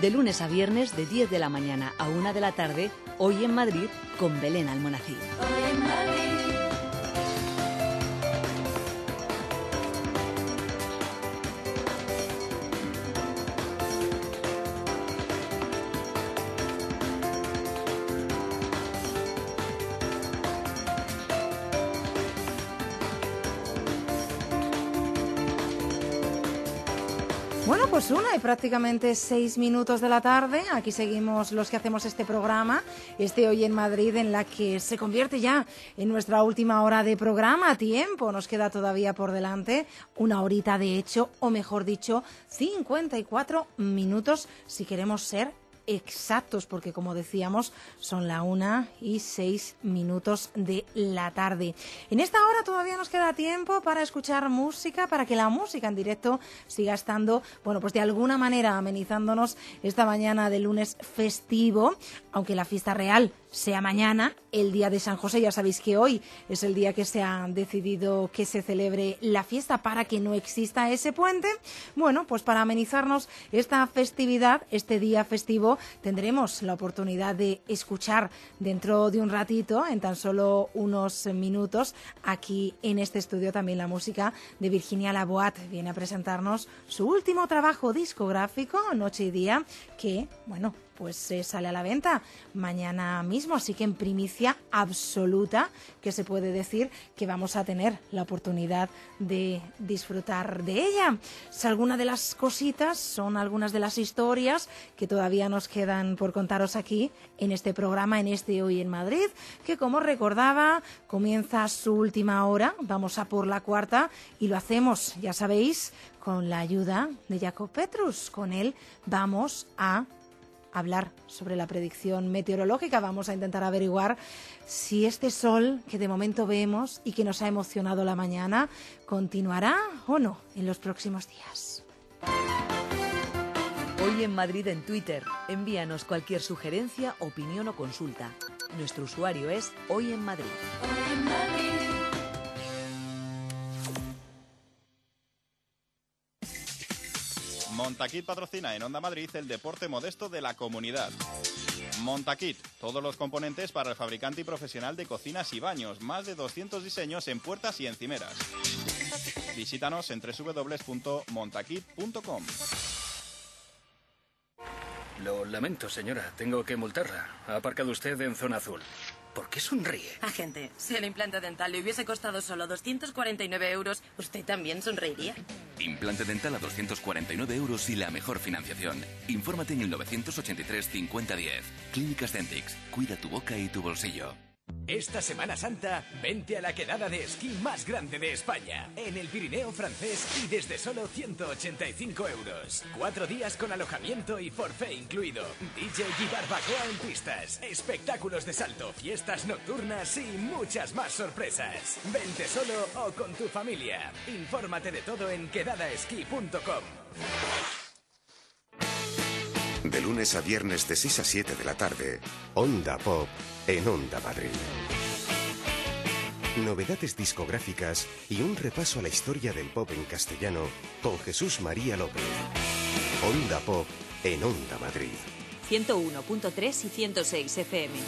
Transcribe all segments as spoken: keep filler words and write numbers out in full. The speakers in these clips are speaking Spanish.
De lunes a viernes de diez de la mañana a una de la tarde, Hoy en Madrid con Belén Almonacid. Hoy en Madrid. Bueno, pues una y prácticamente seis minutos de la tarde. Aquí seguimos los que hacemos este programa, este Hoy en Madrid, en la que se convierte ya en nuestra última hora de programa. Tiempo nos queda todavía por delante, una horita de hecho, o mejor dicho, cincuenta y cuatro minutos si queremos ser exactos, porque como decíamos son la una y seis minutos de la tarde. En esta hora todavía nos queda tiempo para escuchar música, para que la música en directo siga estando, bueno, pues de alguna manera amenizándonos esta mañana de lunes festivo, aunque la fiesta real sea mañana, el día de San José. Ya sabéis que hoy es el día que se ha decidido que se celebre la fiesta para que no exista ese puente. Bueno, pues para amenizarnos esta festividad, este día festivo, tendremos la oportunidad de escuchar dentro de un ratito, en tan solo unos minutos, aquí en este estudio también la música de Virginia Laboat. Viene a presentarnos su último trabajo discográfico, Noche y Día, que, bueno, pues eh, sale a la venta mañana mismo, así que en primicia absoluta que se puede decir que vamos a tener la oportunidad de disfrutar de ella. Si alguna de las cositas son algunas de las historias que todavía nos quedan por contaros aquí en este programa, en este Hoy en Madrid, que como recordaba comienza su última hora, vamos a por la cuarta y lo hacemos, ya sabéis, con la ayuda de Jacob Petrus. Con él vamos a hablar sobre la predicción meteorológica. Vamos a intentar averiguar si este sol que de momento vemos y que nos ha emocionado la mañana continuará o no en los próximos días. Hoy en Madrid en Twitter. Envíanos cualquier sugerencia, opinión o consulta. Nuestro usuario es Hoy en Madrid. Hoy en Madrid. Montaquit patrocina en Onda Madrid el deporte modesto de la comunidad. Montaquit, todos los componentes para el fabricante y profesional de cocinas y baños, más de doscientos diseños en puertas y encimeras. Visítanos en doble u doble u doble u punto montaquit punto com. Lo lamento, señora, tengo que multarla. Ha aparcado usted en zona azul. ¿Por qué sonríe? Agente, si el implante dental le hubiese costado solo doscientos cuarenta y nueve euros, ¿usted también sonreiría? Implante dental a doscientos cuarenta y nueve euros y la mejor financiación. Infórmate en el novecientos ochenta y tres cincuenta diez. Clínicas Dentix. Cuida tu boca y tu bolsillo. Esta Semana Santa, vente a la quedada de esquí más grande de España, en el Pirineo francés y desde solo ciento ochenta y cinco euros. Cuatro días con alojamiento y forfait incluido. D J y barbacoa en pistas, espectáculos de salto, fiestas nocturnas y muchas más sorpresas. Vente solo o con tu familia. Infórmate de todo en quedada esquí punto com. De lunes a viernes de seis a siete de la tarde, Onda Pop en Onda Madrid. Novedades discográficas y un repaso a la historia del pop en castellano con Jesús María López. Onda Pop en Onda Madrid. ciento uno punto tres y ciento seis F M.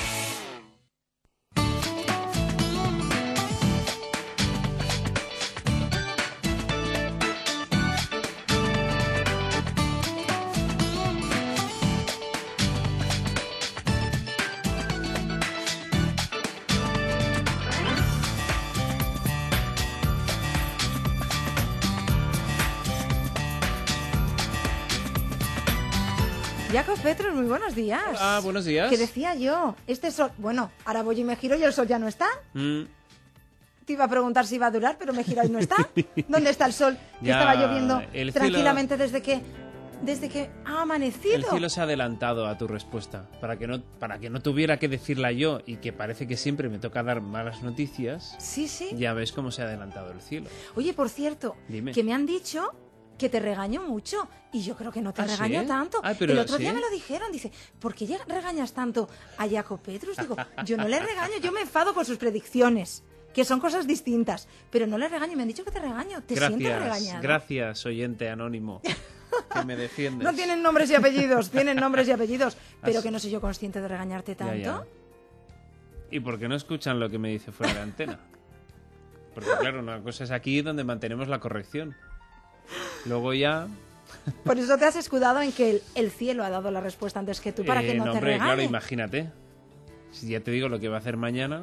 Jacob Petrus, muy buenos días. Ah, buenos días. ¿Qué decía yo? Este sol... Bueno, ahora voy y me giro y el sol ya no está. Mm. Te iba a preguntar si iba a durar, pero me giro y no está. ¿Dónde está el sol? Que Ya, estaba lloviendo el tranquilamente cielo... desde que... Desde que ha amanecido. El cielo se ha adelantado a tu respuesta para que no para que no tuviera que decirla yo y que parece que siempre me toca dar malas noticias. Sí, sí. Ya ves cómo se ha adelantado el cielo. Oye, por cierto, Dime. que me han dicho que te regaño mucho y yo creo que no te ¿Ah, regaño sí? tanto. Ah, pero el otro ¿sí? día me lo dijeron, dice, ¿por qué ya regañas tanto a Jacob Petrus? Digo, yo no le regaño, yo me enfado con sus predicciones, que son cosas distintas, pero no le regaño. Me han dicho que te regaño, ¿te sientes Gracias, regañado? gracias, oyente anónimo. que me defiendes. No tienen nombres y apellidos, tienen nombres y apellidos. Pero Así. que no soy yo consciente de regañarte tanto. Ya, ya. ¿Y por qué no escuchan lo que me dice fuera de antena? Porque claro, una cosa es aquí donde mantenemos la corrección. Luego ya... Por eso te has escudado en que el, el cielo ha dado la respuesta antes que tú, para Eh, que no, no, te hombre, regañe. claro, imagínate. Si ya te digo lo que va a hacer mañana...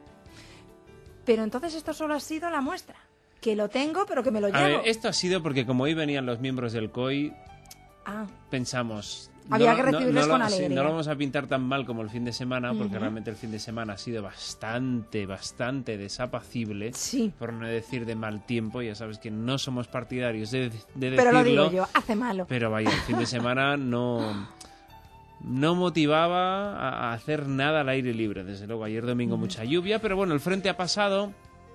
Pero entonces esto solo ha sido la muestra. Que lo tengo, pero que me lo llevo. A ver, esto ha sido porque como hoy venían los miembros del C O I, Ah, pensamos... Había no, que no- recibirles no con lo, sí, alegría. no lo vamos a pintar tan mal como el fin de semana, porque Ujú. realmente el fin de semana ha sido bastante, bastante desapacible, sí. por no decir de mal tiempo. Ya sabes que no somos partidarios de, de decirlo. Pero lo digo yo, hace malo. Pero vaya, el fin de semana no, no motivaba a, a hacer nada al aire libre. Desde luego, ayer domingo mucha lluvia, pero bueno, el frente ha pasado.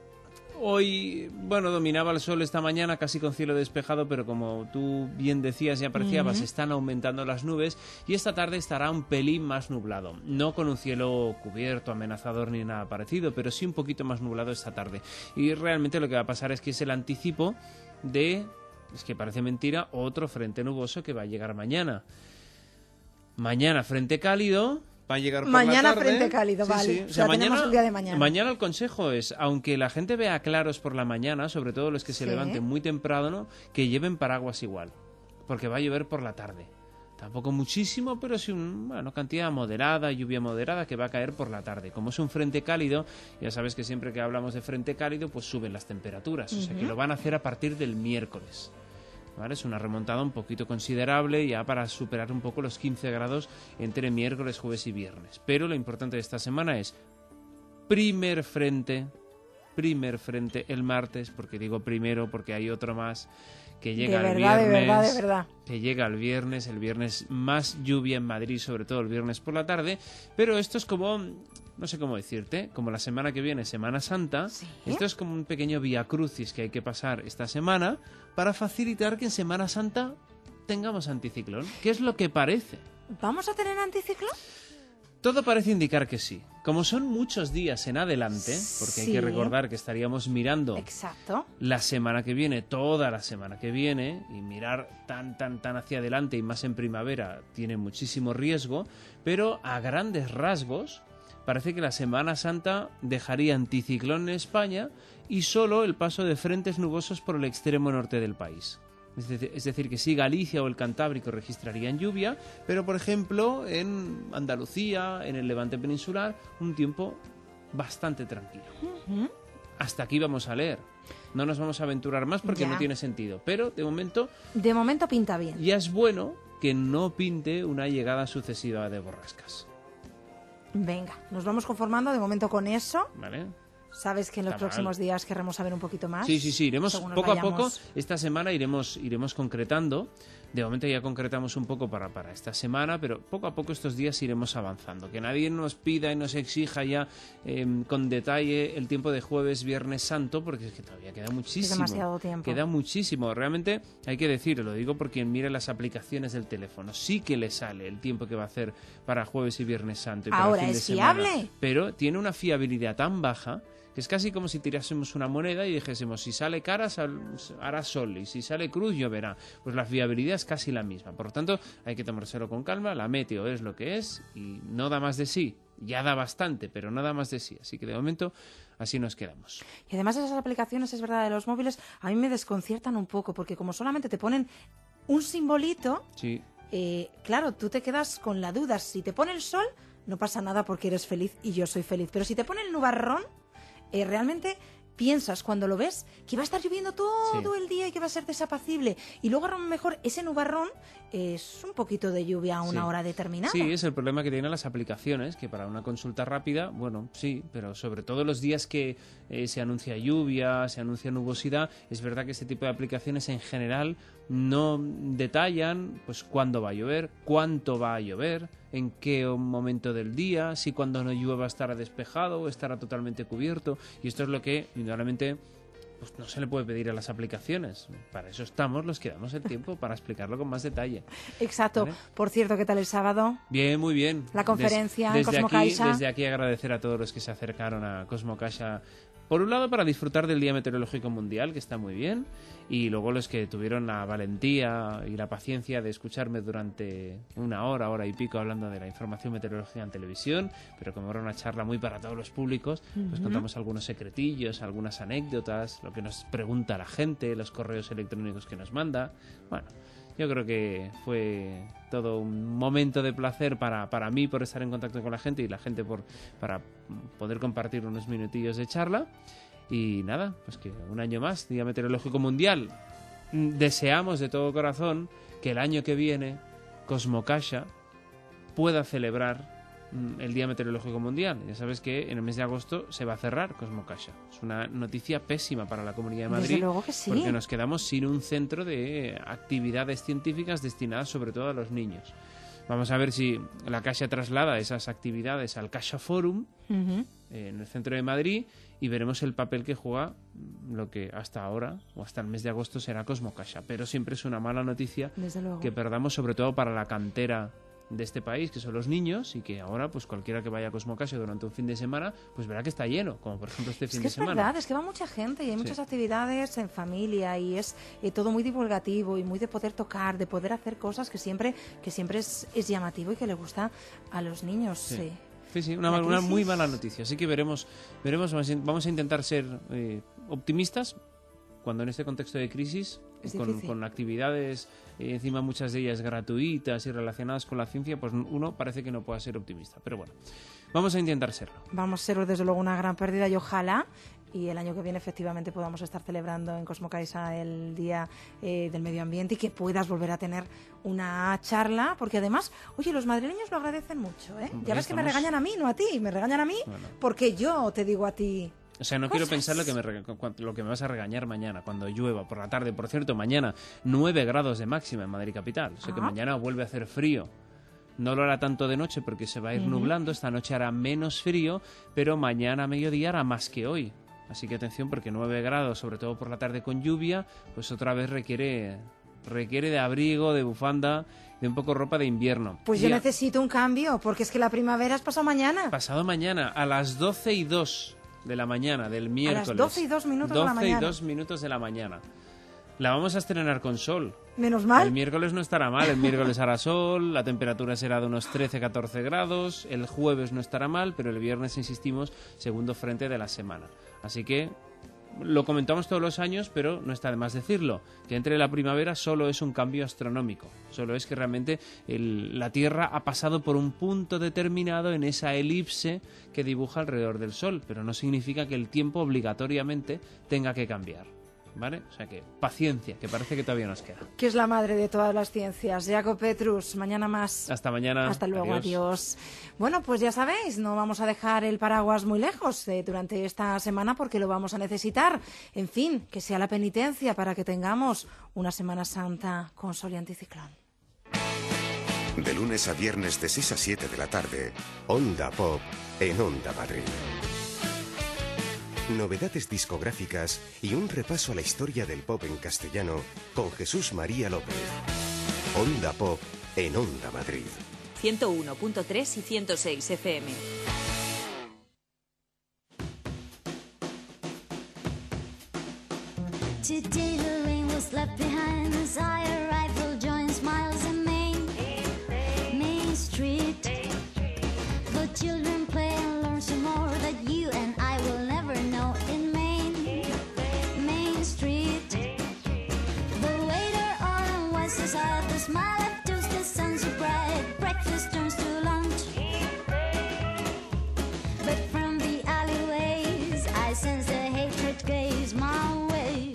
Hoy, bueno, dominaba el sol esta mañana casi con cielo despejado, pero como tú bien decías y apreciabas, Ujú. están aumentando las nubes y esta tarde estará un pelín más nublado. No con un cielo cubierto, amenazador ni nada parecido, pero sí un poquito más nublado esta tarde. Y realmente lo que va a pasar es que es el anticipo de, es que parece mentira, otro frente nuboso que va a llegar mañana. Mañana frente cálido... Va a llegar por Mañana la tarde. frente cálido, Sí, vale. sí. O O sea, sea, tenemos mañana, el día de mañana. mañana el consejo es, aunque la gente vea claros por la mañana, sobre todo los que se Sí. levanten muy temprano, que lleven paraguas igual, porque va a llover por la tarde. Tampoco muchísimo, pero sí una bueno, cantidad moderada, lluvia moderada que va a caer por la tarde. Como es un frente cálido, ya sabes que siempre que hablamos de frente cálido, pues suben las temperaturas. O sea que Ujú. lo van a hacer a partir del miércoles. ¿Vale? Es una remontada un poquito considerable ya para superar un poco los quince grados entre miércoles, jueves y viernes. Pero lo importante de esta semana es primer frente, primer frente el martes, porque digo primero porque hay otro más que llega de el verdad, viernes, de verdad, de verdad. que llega el viernes, el viernes más lluvia en Madrid, sobre todo el viernes por la tarde, pero esto es como, no sé cómo decirte, como la semana que viene, Semana Santa, ¿Sí? esto es como un pequeño vía crucis que hay que pasar esta semana para facilitar que en Semana Santa tengamos anticiclón, que es lo que parece. ¿Vamos a tener anticiclón? Todo parece indicar que sí. Como son muchos días en adelante, porque hay Sí. que recordar que estaríamos mirando Exacto. la semana que viene, toda la semana que viene, y mirar tan, tan, tan hacia adelante y más en primavera tiene muchísimo riesgo, pero a grandes rasgos parece que la Semana Santa dejaría anticiclón en España y solo el paso de frentes nubosos por el extremo norte del país. Es decir, es decir, que sí, Galicia o el Cantábrico registrarían lluvia, pero por ejemplo en Andalucía, en el Levante peninsular, un tiempo bastante tranquilo. Ujú. Hasta aquí vamos a leer. No nos vamos a aventurar más porque Ya. no tiene sentido. Pero de momento De momento pinta bien. ya es bueno que no pinte una llegada sucesiva de borrascas. Venga, nos vamos conformando de momento con eso. ¿Vale? Sabes que en los Está mal. próximos días querramos saber un poquito más. Sí, sí, sí, iremos según nos poco a vayamos. poco. Esta semana iremos, iremos concretando. De momento ya concretamos un poco para, para esta semana, pero poco a poco estos días iremos avanzando. Que nadie nos pida y nos exija ya eh, con detalle el tiempo de jueves, viernes santo, porque es que todavía queda muchísimo. demasiado tiempo. Queda muchísimo. Realmente hay que decirlo, lo digo por quien mire las aplicaciones del teléfono. Sí que le sale el tiempo que va a hacer para jueves y viernes santo. Y para Ahora fin de es semana. fiable. Pero tiene una fiabilidad tan baja que es casi como si tirásemos una moneda y dijésemos, si sale cara, sal- hará sol, y si sale cruz, lloverá. Pues la fiabilidad es casi la misma. Por lo tanto, hay que tomárselo con calma. La meteo es lo que es y no da más de sí. Ya da bastante, pero no da más de sí. Así que de momento, así nos quedamos. Y además esas aplicaciones, es verdad, de los móviles, a mí me desconciertan un poco, porque como solamente te ponen un simbolito, Sí. eh, claro, tú te quedas con la duda. Si te pone el sol, no pasa nada porque eres feliz y yo soy feliz. Pero si te pone el nubarrón, eh, realmente piensas cuando lo ves que va a estar lloviendo todo Sí. el día y que va a ser desapacible. Y luego a lo mejor ese nubarrón es un poquito de lluvia a una Sí. hora determinada. Sí, es el problema que tienen las aplicaciones, que para una consulta rápida, bueno, sí, pero sobre todo los días que eh, se anuncia lluvia, se anuncia nubosidad, es verdad que este tipo de aplicaciones en general no detallan pues cuándo va a llover, cuánto va a llover, en qué momento del día, si cuando no llueva estará despejado o estará totalmente cubierto, y esto es lo que indudablemente pues no se le puede pedir a las aplicaciones. Para eso estamos los que damos el tiempo, para explicarlo con más detalle. Exacto. ¿Vale? Por cierto, ¿qué tal el sábado? Bien, muy bien. La conferencia en desde aquí, Cosmocaixa. desde aquí agradecer a todos los que se acercaron a Cosmocaixa Por un lado, para disfrutar del Día Meteorológico Mundial, que está muy bien, y luego los que tuvieron la valentía y la paciencia de escucharme durante una hora, hora y pico hablando de la información meteorológica en televisión, pero como era una charla muy para todos los públicos, pues uh-huh. contamos algunos secretillos, algunas anécdotas, lo que nos pregunta la gente, los correos electrónicos que nos manda. Bueno, yo creo que fue todo un momento de placer para, para mí por estar en contacto con la gente y la gente por para poder compartir unos minutillos de charla. Y nada, pues que un año más, Día Meteorológico Mundial. Deseamos de todo corazón que el año que viene Cosmocaixa pueda celebrar el Día Meteorológico Mundial. Ya sabes que en el mes de agosto se va a cerrar Cosmocaixa. Es una noticia pésima para la Comunidad de Madrid. Desde luego que sí. Porque nos quedamos sin un centro de actividades científicas destinadas sobre todo a los niños. Vamos a ver si la Caixa traslada esas actividades al Caixa Forum uh-huh. en el centro de Madrid y veremos el papel que juega lo que hasta ahora o hasta el mes de agosto será Cosmocaixa. Pero siempre es una mala noticia que perdamos, sobre todo para la cantera de este país, que son los niños, y que ahora pues cualquiera que vaya a Cosmocaixa durante un fin de semana pues verá que está lleno, como por ejemplo este es fin que de es semana. Es verdad, es que va mucha gente y hay sí. muchas actividades en familia y es eh, todo muy divulgativo y muy de poder tocar, de poder hacer cosas que siempre que siempre es, es llamativo y que le gusta a los niños. Sí. Sí. Sí, sí, una, una muy mala noticia. Así que veremos, veremos vamos a intentar ser eh, optimistas cuando en este contexto de crisis, con, con actividades, eh, encima muchas de ellas gratuitas y relacionadas con la ciencia, pues uno parece que no pueda ser optimista. Pero bueno, vamos a intentar serlo. Vamos a ser desde luego una gran pérdida y ojalá y el año que viene efectivamente podamos estar celebrando en Cosmocaixa el Día eh, del Medio Ambiente y que puedas volver a tener una charla, porque además, oye, los madrileños lo agradecen mucho, ¿eh? Hombre, ya ves estamos... que me regañan a mí, no a ti, me regañan a mí bueno. porque yo te digo a ti... O sea, no cosas. quiero pensar lo que, me rega... lo que me vas a regañar mañana, cuando llueva por la tarde. Por cierto, mañana nueve grados de máxima en Madrid capital. O sea ah. que mañana vuelve a hacer frío. No lo hará tanto de noche porque se va a ir uh-huh. nublando. Esta noche hará menos frío, pero mañana a mediodía hará más que hoy. Así que atención, porque nueve grados, sobre todo por la tarde con lluvia, pues otra vez requiere requiere de abrigo, de bufanda, de un poco ropa de invierno. Pues yo Día... necesito un cambio, porque es que la primavera es pasado mañana. Pasado mañana, a las doce y dos de la mañana del miércoles. A las doce y dos minutos de la mañana. doce y dos minutos de la mañana. La vamos a estrenar con sol. Menos mal. El miércoles no estará mal, el miércoles hará sol, la temperatura será de unos trece a catorce grados, el jueves no estará mal, pero el viernes, insistimos, segundo frente de la semana. Así que lo comentamos todos los años, pero no está de más decirlo, que entre la primavera solo es un cambio astronómico, solo es que realmente el, la Tierra ha pasado por un punto determinado en esa elipse que dibuja alrededor del Sol, pero no significa que el tiempo obligatoriamente tenga que cambiar. ¿Vale? O sea que paciencia, que parece que todavía nos queda. Que es la madre de todas las ciencias. Jacob Petrus, mañana más. Hasta mañana. Hasta luego, adiós. adiós. Bueno, pues ya sabéis, no vamos a dejar el paraguas muy lejos eh, durante esta semana porque lo vamos a necesitar. En fin, que sea la penitencia para que tengamos una Semana Santa con sol y anticiclón. De lunes a viernes de seis a siete de la tarde, Onda Pop en Onda Madrid. Novedades discográficas y un repaso a la historia del pop en castellano con Jesús María López. Onda Pop en Onda Madrid. ciento uno punto tres y ciento seis F M. Today the rain was left behind as I arrived, full joy and smiles in Main, Main Street. The children play and learn some more that you and I will never know in Main, Main Street. The waiter on one side, the smile of toast, the sun so bright, breakfast turns to lunch. But from the alleyways, I sense the hatred gaze my way.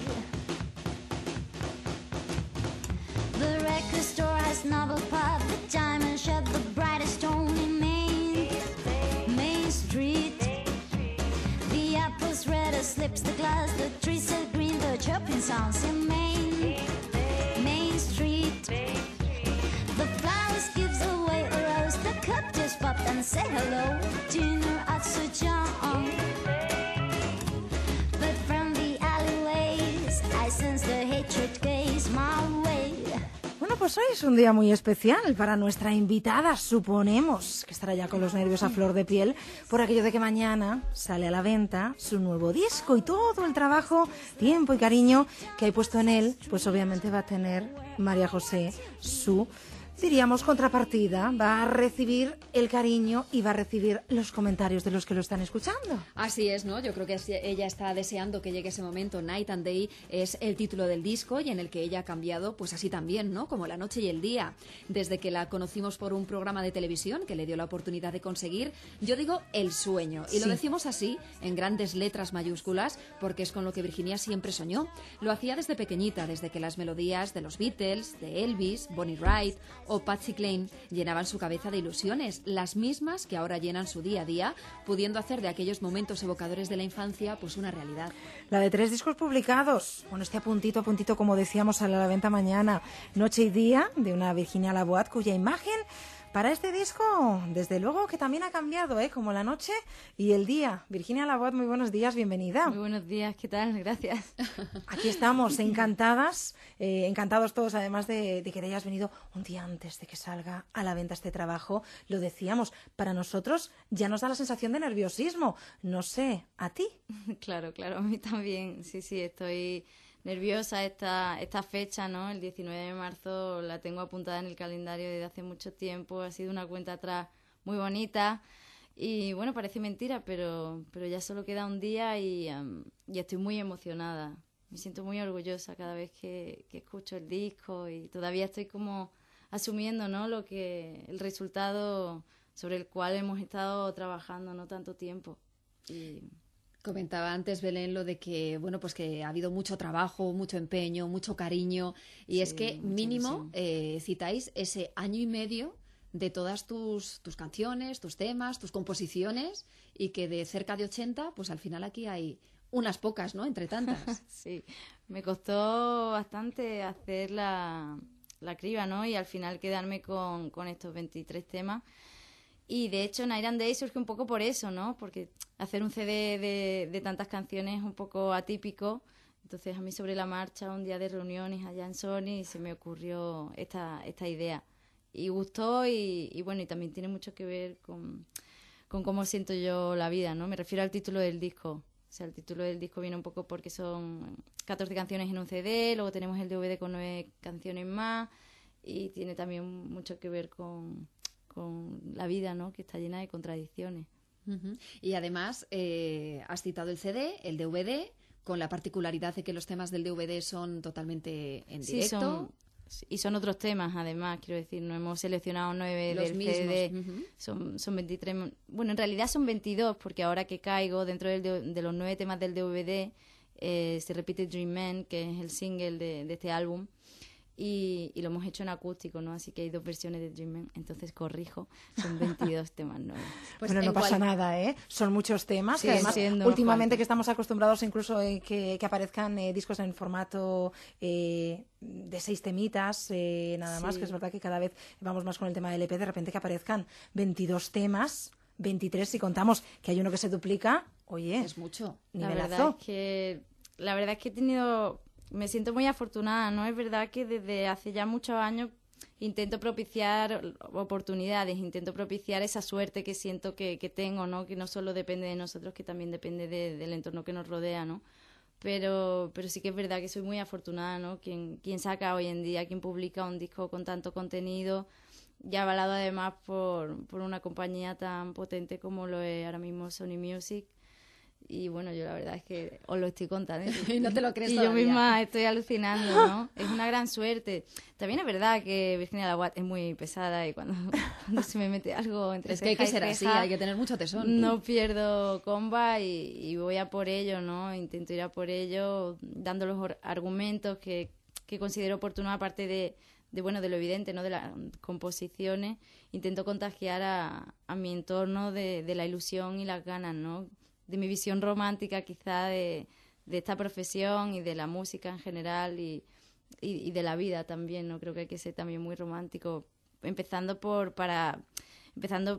The record store has novel pop, the diamond shut, the brightest tone in Main, Main Street. The apples red as slips the glass, the trees are green, the chirping sounds in Main, Main Street. The flowers gives away a rose, the cup just pop and say hello, dinner at Sujan. But from the alleyways, I sense the hatred gaze my way. Bueno, Bueno, pues hoy es un día muy especial para nuestra invitada. Suponemos que estará ya con los nervios a flor de piel por aquello de que mañana sale a la venta su nuevo disco y todo el trabajo, tiempo y cariño que hay puesto en él, pues obviamente va a tener María José su, diríamos, contrapartida. Va a recibir el cariño y va a recibir los comentarios de los que lo están escuchando. Así es, ¿no? Yo creo que ella está deseando que llegue ese momento. Night and Day es el título del disco y en el que ella ha cambiado, pues así también, ¿no? Como la noche y el día. Desde que la conocimos por un programa de televisión que le dio la oportunidad de conseguir, yo digo, el sueño. Y sí, lo decimos así, en grandes letras mayúsculas, porque es con lo que Virginia siempre soñó. Lo hacía desde pequeñita, desde que las melodías de los Beatles, de Elvis, Bonnie Wright o Patsy Cline llenaban su cabeza de ilusiones, las mismas que ahora llenan su día a día, pudiendo hacer de aquellos momentos evocadores de la infancia pues una realidad. La de tres discos publicados, bueno, este a puntito a puntito, como decíamos, sale a la venta mañana, Noche y Día, de una Virginia Laboat, cuya imagen para este disco, desde luego que también ha cambiado, ¿eh? Como la noche y el día. Virginia Laboat, muy buenos días, bienvenida. Muy buenos días, ¿qué tal? Gracias. Aquí estamos, encantadas, eh, encantados todos, además de, de que te hayas venido un día antes de que salga a la venta este trabajo. Lo decíamos, para nosotros ya nos da la sensación de nerviosismo. No sé, ¿a ti? Claro, claro, a mí también. Sí, sí, estoy nerviosa. Esta, esta fecha, ¿no? El diecinueve de marzo la tengo apuntada en el calendario desde hace mucho tiempo. Ha sido una cuenta atrás muy bonita y, bueno, parece mentira, pero, pero ya solo queda un día y, um, y estoy muy emocionada. Me siento muy orgullosa cada vez que, que escucho el disco y todavía estoy como asumiendo, ¿no? Lo que, el resultado sobre el cual hemos estado trabajando no tanto tiempo. Y comentaba antes, Belén, lo de que, bueno, pues que ha habido mucho trabajo, mucho empeño, mucho cariño, y sí, es que mínimo eh, citáis ese año y medio de todas tus, tus canciones, tus temas, tus composiciones, y que de cerca de ochenta, pues al final aquí hay unas pocas, ¿no?, entre tantas. Sí, me costó bastante hacer la, la criba, ¿no?, y al final quedarme con, con estos veintitrés temas. Y de hecho Night and Day surge un poco por eso, ¿no? Porque hacer un C D de, de tantas canciones es un poco atípico. Entonces a mí sobre la marcha, un día de reuniones allá en Sony, se me ocurrió esta, esta idea. Y gustó y, y bueno, y también tiene mucho que ver con, con cómo siento yo la vida, ¿no? Me refiero al título del disco. O sea, el título del disco viene un poco porque son catorce canciones en un C D, luego tenemos el D V D con nueve canciones más y tiene también mucho que ver con con la vida, ¿no?, que está llena de contradicciones. Uh-huh. Y además eh, has citado el C D, el D V D, con la particularidad de que los temas del D V D son totalmente en sí, directo. Son, y son otros temas, además, quiero decir, no hemos seleccionado nueve los del mismos. C D, uh-huh. son, son veintitrés, bueno, en realidad son veintidós, porque ahora que caigo dentro del, de los nueve temas del D V D, eh, se repite Dream Man, que es el single de, de este álbum, Y, y lo hemos hecho en acústico, ¿no? Así que hay dos versiones de Dream Man. Entonces, corrijo, son veintidós temas nuevos. Pues bueno, no pasa cual... nada, ¿eh? Son muchos temas. Sí, que además, últimamente falta. que estamos acostumbrados incluso eh, que, que aparezcan eh, discos en formato eh, de seis temitas, eh, nada más, sí. Que es verdad que cada vez vamos más con el tema del E P, de repente que aparezcan veintidós temas, veintitrés si contamos que hay uno que se duplica, oye, es mucho. La verdad es que, la verdad es que he tenido... Me siento muy afortunada, ¿no? Es verdad que desde hace ya muchos años intento propiciar oportunidades, intento propiciar esa suerte que siento que, que tengo, ¿no? Que no solo depende de nosotros, que también depende de, del entorno que nos rodea, ¿no? Pero, pero sí que es verdad que soy muy afortunada, ¿no? Quien, quien saca hoy en día, quien publica un disco con tanto contenido, ya avalado además por, por una compañía tan potente como lo es ahora mismo Sony Music. Y bueno, yo la verdad es que os lo estoy contando. Y no te lo crees y todavía. yo misma estoy alucinando, ¿no? Es una gran suerte. También es verdad que Virginia Laboat es muy pesada y cuando, cuando se me mete algo entre es que hay que ser así, hay que tener mucho tesón. No pierdo comba y, y voy a por ello, ¿no? Intento ir a por ello dando los argumentos que, que considero oportunos, aparte de, de, bueno, de lo evidente, ¿no? De las composiciones. Intento contagiar a, a mi entorno de, de la ilusión y las ganas, ¿no? De mi visión romántica quizá de, de esta profesión y de la música en general y, y, y de la vida también, ¿no? Creo que hay que ser también muy romántico, empezando por para empezando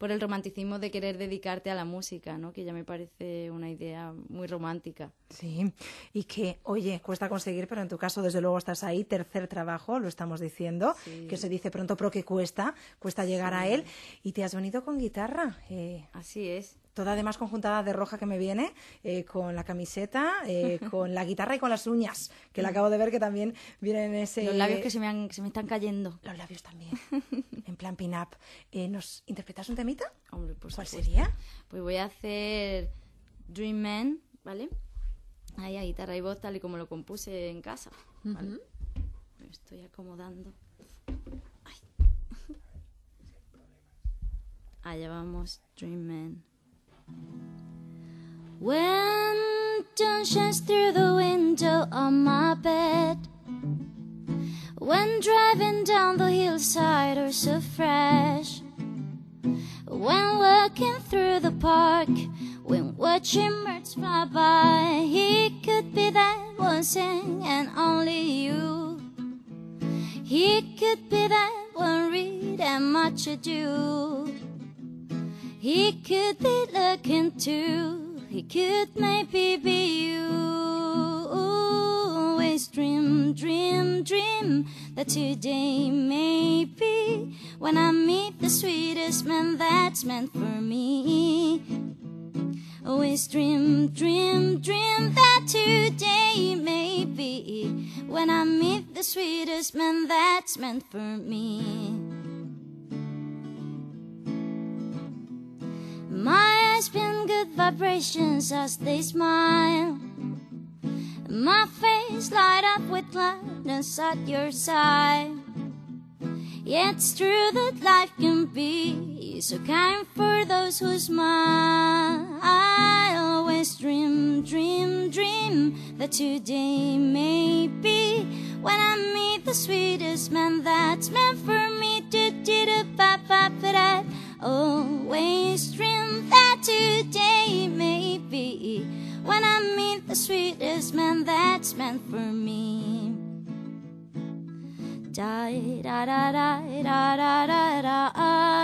por el romanticismo de querer dedicarte a la música, ¿no? Que ya me parece una idea muy romántica. Sí, y que, oye, cuesta conseguir, pero en tu caso, desde luego, estás ahí, tercer trabajo, lo estamos diciendo, Sí. que se dice pronto, pero que cuesta, cuesta llegar Sí. a él, y te has venido con guitarra. Eh, Así es. Toda además conjuntada de roja que me viene, eh, con la camiseta, eh, con la guitarra y con las uñas, que la acabo de ver que también vienen en ese... Los labios que se me, han, que se me están cayendo. Los labios también, en plan pin-up. Eh, ¿Nos interpretas un temita? Hombre, por ¿Cuál supuesto. sería? Pues voy a hacer Dream Man, ¿vale? Ahí a guitarra y voz tal y como lo compuse en casa, ¿vale? Ujú. Me estoy acomodando. Ay. Allá vamos, Dream Man. When dawn shines through the window of my bed, when driving down the hillside or so fresh, when walking through the park, when watching birds fly by, he could be that one thing and only you. He could be that one read and much ado. He could be looking too. He could maybe be you. Always dream, dream, dream that today may be when I meet the sweetest man that's meant for me. Always dream, dream, dream that today may be when I meet the sweetest man that's meant for me. My eyes spin good vibrations as they smile. My face light up with gladness at your side. Yeah, it's true that life can be so kind for those who smile. I always dream, dream, dream that today may be when I meet the sweetest man that's meant for me. Do do do ba ba ba da. Always dream that today may be when I meet the sweetest man that's meant for me. Da da da da da da da da.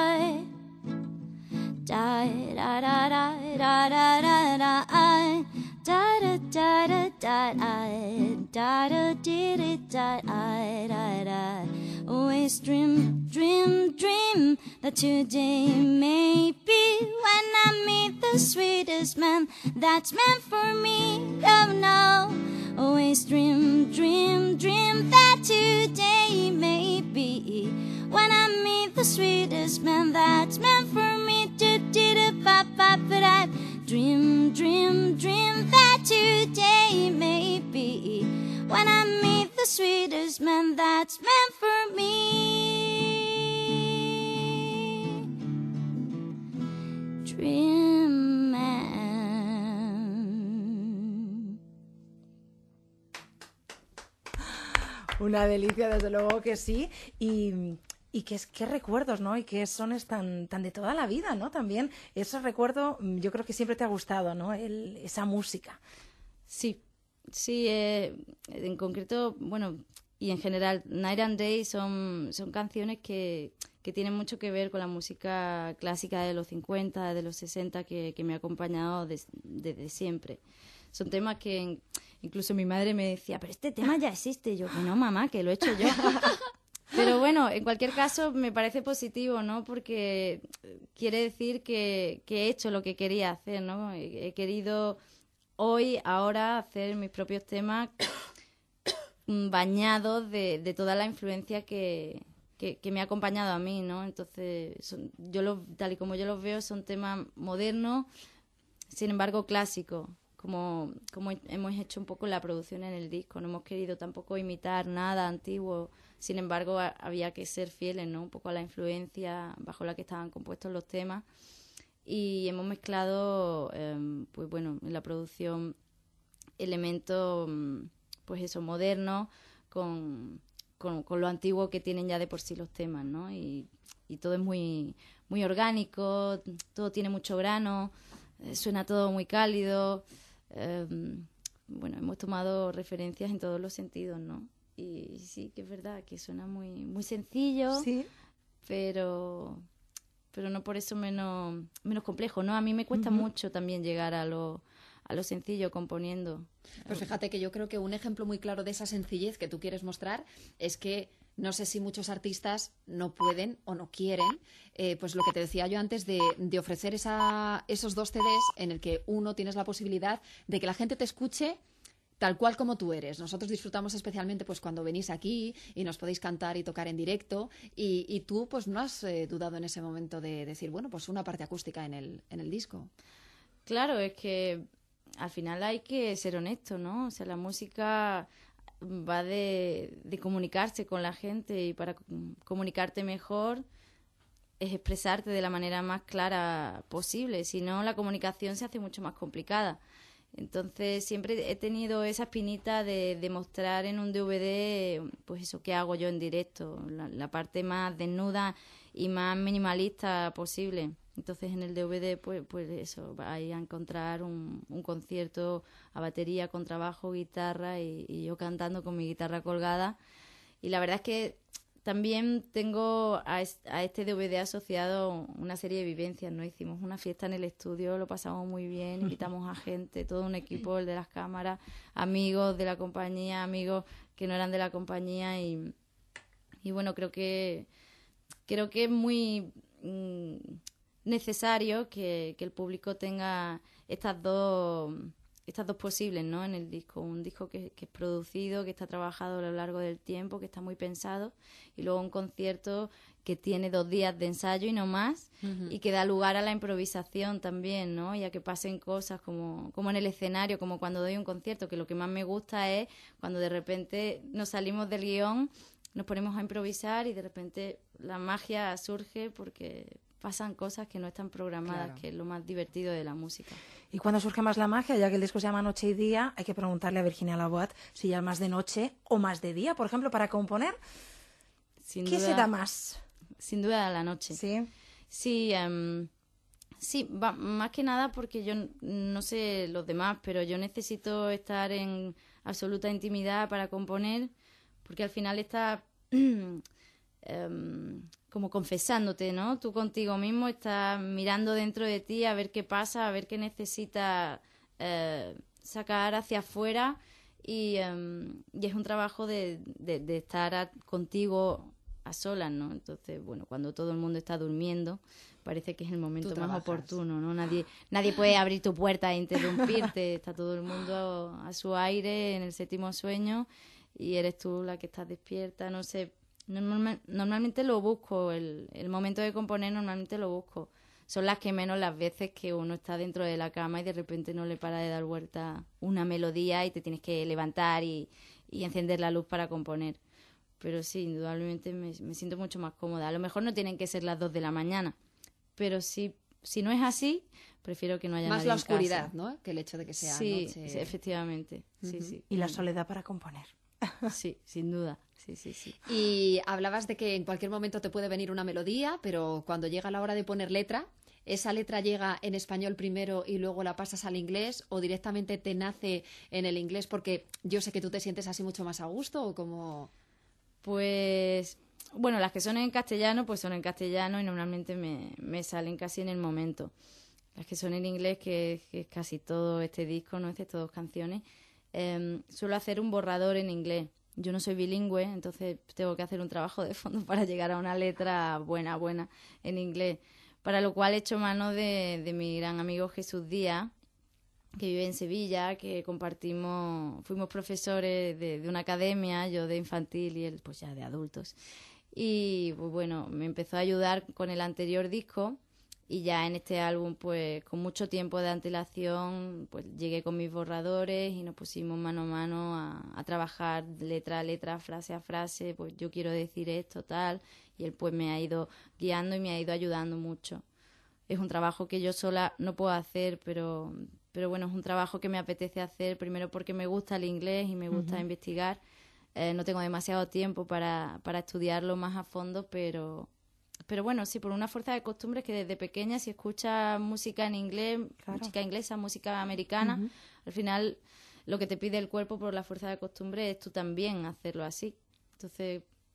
Da da da da da da da da. Da da da da da da da da da da da. Always dream, dream, dream that today may be when I meet the sweetest man that's meant for me. Oh no. Always dream, dream, dream that today may be when I meet the sweetest man that's meant for me. Do do do ba ba ba da. Dream, dream, dream that today may be when I meet the sweetest man that's meant for me. Dream man. Una delicia, desde luego que sí. Y... Y qué, qué recuerdos, ¿no? Y qué sones tan, tan de toda la vida, ¿no? También ese recuerdo, yo creo que siempre te ha gustado, ¿no? El, esa música. Sí, sí, eh, en concreto, bueno, y en general, Night and Day son, son canciones que, que tienen mucho que ver con la música clásica de los cincuenta, de los sesenta, que, que me ha acompañado des, desde siempre. Son temas que incluso mi madre me decía, pero este tema ya existe. Y yo, que no, mamá, que lo he hecho yo. Pero bueno, en cualquier caso me parece positivo, ¿no? Porque quiere decir que, que he hecho lo que quería hacer, ¿no? He, he querido hoy, ahora, hacer mis propios temas bañados de, de toda la influencia que, que, que me ha acompañado a mí, ¿no? Entonces, son, yo lo, tal y como yo los veo, son temas modernos, sin embargo clásicos, como, como hemos hecho un poco la producción en el disco. No hemos querido tampoco imitar nada antiguo. Sin embargo, a, había que ser fieles, ¿no? Un poco a la influencia bajo la que estaban compuestos los temas. Y hemos mezclado, eh, pues bueno, en la producción elementos, pues eso, modernos con, con, con lo antiguo que tienen ya de por sí los temas, ¿no? Y, y todo es muy, muy orgánico, todo tiene mucho grano, eh, suena todo muy cálido. Eh, bueno, hemos tomado referencias en todos los sentidos, ¿no? Y sí, que es verdad que suena muy muy sencillo, sí, pero pero no por eso menos, menos complejo, ¿no? A mí me cuesta Ujú. mucho también llegar a lo, a lo sencillo componiendo. Pues fíjate que yo creo que un ejemplo muy claro de esa sencillez que tú quieres mostrar es que no sé si muchos artistas no pueden o no quieren, eh, pues lo que te decía yo antes de, de ofrecer esa, esos dos C Ds en el que uno tienes la posibilidad de que la gente te escuche tal cual como tú eres. Nosotros disfrutamos especialmente pues cuando venís aquí y nos podéis cantar y tocar en directo y, y tú pues no has eh, dudado en ese momento de decir, bueno, pues una parte acústica en el, en el disco. Claro, es que al final hay que ser honesto, ¿no? O sea, la música va de, de comunicarse con la gente y para comunicarte mejor es expresarte de la manera más clara posible, si no la comunicación se hace mucho más complicada. Entonces siempre he tenido esa espinita de, de mostrar en un D V D pues eso que hago yo en directo, la, la parte más desnuda y más minimalista posible. Entonces en el D V D pues, pues eso, vais a encontrar un, un concierto a batería, contrabajo, guitarra y, y yo cantando con mi guitarra colgada. Y la verdad es que también tengo a, es, a este D V D asociado una serie de vivencias, ¿no? Hicimos una fiesta en el estudio, lo pasamos muy bien, invitamos a gente, todo un equipo, el de las cámaras, amigos de la compañía, amigos que no eran de la compañía y, y bueno, creo que creo que es muy mmm, necesario que, que el público tenga estas dos estas dos posibles, ¿no? En el disco, un disco que, que es producido, que está trabajado a lo largo del tiempo, que está muy pensado, y luego un concierto que tiene dos días de ensayo y no más, uh-huh. y que da lugar a la improvisación también, ¿no? Y a que pasen cosas como, como en el escenario, como cuando doy un concierto, que lo que más me gusta es cuando de repente nos salimos del guión, nos ponemos a improvisar y de repente la magia surge porque pasan cosas que no están programadas, claro. Que es lo más divertido de la música. ¿Y cuándo surge más la magia? Ya que el disco se llama Noche y Día, hay que preguntarle a Virginia Laboat si ya es más de noche o más de día, por ejemplo, para componer. Sin ¿Qué duda, se da más? Sin duda la noche. Sí. Sí, um, sí va, más que nada porque yo no sé los demás, pero yo necesito estar en absoluta intimidad para componer, porque al final está um, como confesándote, ¿no? Tú contigo mismo estás mirando dentro de ti a ver qué pasa, a ver qué necesitas eh, sacar hacia afuera y, um, y es un trabajo de, de, de estar a, contigo a solas, ¿no? Entonces, bueno, cuando todo el mundo está durmiendo, parece que es el momento más oportuno, ¿no? Nadie, nadie puede abrir tu puerta e interrumpirte, está todo el mundo a, a su aire en el séptimo sueño y eres tú la que estás despierta, no sé. Normal, normalmente lo busco, el, el momento de componer normalmente lo busco. Son las que menos las veces que uno está dentro de la cama y de repente no le para de dar vuelta una melodía y te tienes que levantar y, y encender la luz para componer. Pero sí, indudablemente me, me siento mucho más cómoda. A lo mejor no tienen que ser las dos de la mañana, pero sí, si no es así, prefiero que no haya más nadie la en oscuridad, casa. ¿no? Que el hecho de que sea sí, noche. Sí, efectivamente. Uh-huh. Sí, sí. Y la soledad para componer. Sí, sin duda. Sí, sí, sí. Y hablabas de que en cualquier momento te puede venir una melodía, pero cuando llega la hora de poner letra, ¿esa letra llega en español primero y luego la pasas al inglés o directamente te nace en el inglés? Porque yo sé que tú te sientes así mucho más a gusto o como... Pues, bueno, las que son en castellano, pues son en castellano y normalmente me, me salen casi en el momento. Las que son en inglés, que, que es casi todo este disco, no excepto dos canciones, eh, suelo hacer un borrador en inglés. Yo no soy bilingüe, entonces tengo que hacer un trabajo de fondo para llegar a una letra buena, buena en inglés. Para lo cual he hecho mano de, de mi gran amigo Jesús Díaz, que vive en Sevilla, que compartimos, fuimos profesores de, de una academia, yo de infantil y él pues ya de adultos. Y pues bueno, me empezó a ayudar con el anterior disco y ya en este álbum pues con mucho tiempo de antelación pues llegué con mis borradores y nos pusimos mano a mano a, a trabajar letra a letra, frase a frase, pues yo quiero decir esto, tal, y él pues me ha ido guiando y me ha ido ayudando mucho. Es un trabajo que yo sola no puedo hacer, pero... Pero bueno, es un trabajo que me apetece hacer, primero porque me gusta el inglés y me gusta uh-huh. investigar. Eh, no tengo demasiado tiempo para, para estudiarlo más a fondo, pero, pero bueno, sí, por una fuerza de costumbre que desde pequeña, si escuchas música en inglés, claro. música inglesa, música americana, uh-huh. al final lo que te pide el cuerpo por la fuerza de costumbre es tú también hacerlo así. Entonces,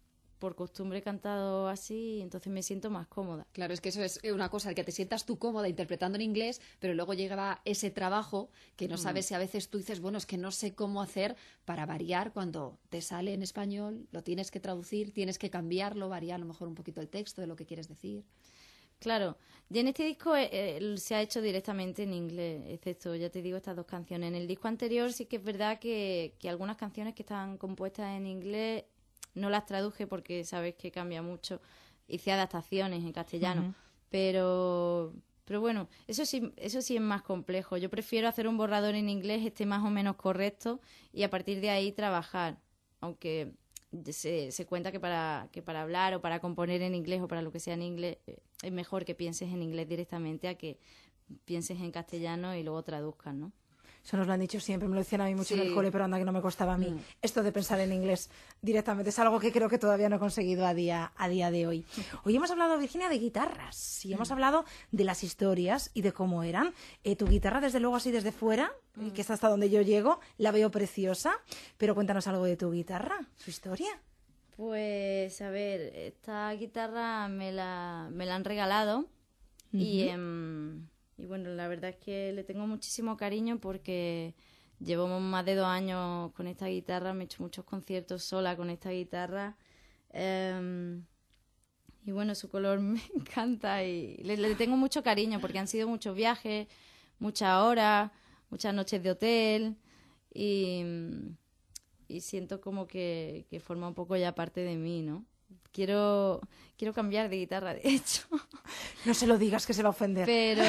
por costumbre he cantado así, entonces me siento más cómoda. Claro, es que eso es una cosa, que te sientas tú cómoda interpretando en inglés, pero luego llega ese trabajo que no sabes si a veces tú dices, bueno, es que no sé cómo hacer para variar cuando te sale en español, lo tienes que traducir, tienes que cambiarlo, variar a lo mejor un poquito el texto de lo que quieres decir. Claro, y en este disco eh, eh, se ha hecho directamente en inglés, excepto, ya te digo, estas dos canciones. En el disco anterior sí que es verdad que, que algunas canciones que están compuestas en inglés no las traduje porque sabes que cambia mucho. Hice adaptaciones en castellano, uh-huh. pero pero bueno, eso sí, eso sí es más complejo. Yo prefiero hacer un borrador en inglés, esté más o menos correcto, y a partir de ahí trabajar, aunque Se, se cuenta que para que para hablar o para componer en inglés o para lo que sea en inglés eh, es mejor que pienses en inglés directamente a que pienses en castellano y luego traduzcas, ¿no? Eso nos lo han dicho siempre, me lo decían a mí mucho Sí. en el cole, pero anda que no me costaba a mí. Mm. Esto de pensar en inglés directamente es algo que creo que todavía no he conseguido a día, a día de hoy. Hoy hemos hablado, Virginia, de guitarras y hemos mm. hablado de las historias y de cómo eran. Eh, tu guitarra, desde luego, así desde fuera, mm. que es hasta donde yo llego, la veo preciosa, pero cuéntanos algo de tu guitarra, su historia. Pues, a ver, esta guitarra me la, me la han regalado uh-huh. y... Um, Y bueno, la verdad es que le tengo muchísimo cariño porque llevo más de dos años con esta guitarra, me he hecho muchos conciertos sola con esta guitarra. Eh, y bueno, su color me encanta y le, le tengo mucho cariño porque han sido muchos viajes, muchas horas, muchas noches de hotel y, y siento como que, que forma un poco ya parte de mí, ¿no? Quiero quiero cambiar de guitarra, de hecho. No se lo digas, que se va a ofender.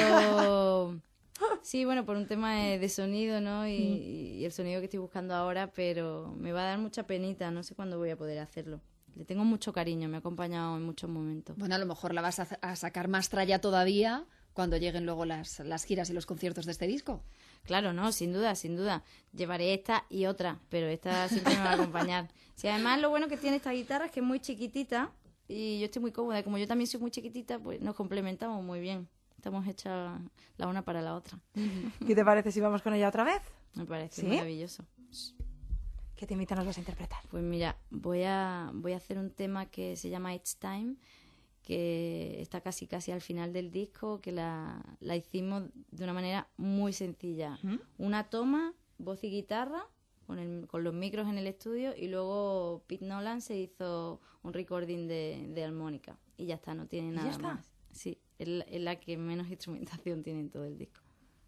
Pero sí, bueno, por un tema de, de sonido, ¿no? Y, mm. y el sonido que estoy buscando ahora, pero me va a dar mucha penita, no sé cuándo voy a poder hacerlo. Le tengo mucho cariño, me ha acompañado en muchos momentos. Bueno, a lo mejor la vas a, a sacar más tralla todavía cuando lleguen luego las, las giras y los conciertos de este disco. Claro, no, sin duda, sin duda. Llevaré esta y otra, pero esta siempre me va a acompañar. Sí, además lo bueno que tiene esta guitarra es que es muy chiquitita y yo estoy muy cómoda. Como yo también soy muy chiquitita, pues nos complementamos muy bien. Estamos hechas la una para la otra. ¿Qué te parece si vamos con ella otra vez? Me parece ¿Sí? maravilloso. ¿Qué temita nos vas a interpretar? Pues mira, voy a, voy a hacer un tema que se llama It's Time, que está casi casi al final del disco, que la, la hicimos de una manera muy sencilla. ¿Mm? Una toma, voz y guitarra, con, el, con los micros en el estudio, y luego Pete Nolan se hizo un recording de, de armónica. Y ya está, no tiene nada ¿Ya está? más. Sí, es la, es la que menos instrumentación tiene en todo el disco.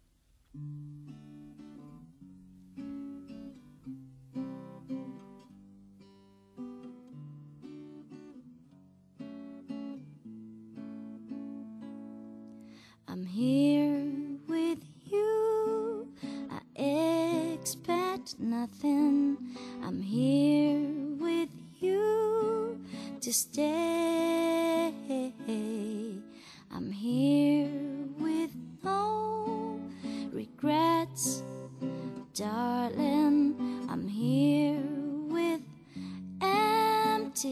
I'm here with you, I expect nothing. I'm here with you to stay. I'm here with no regrets, darling. I'm here with empty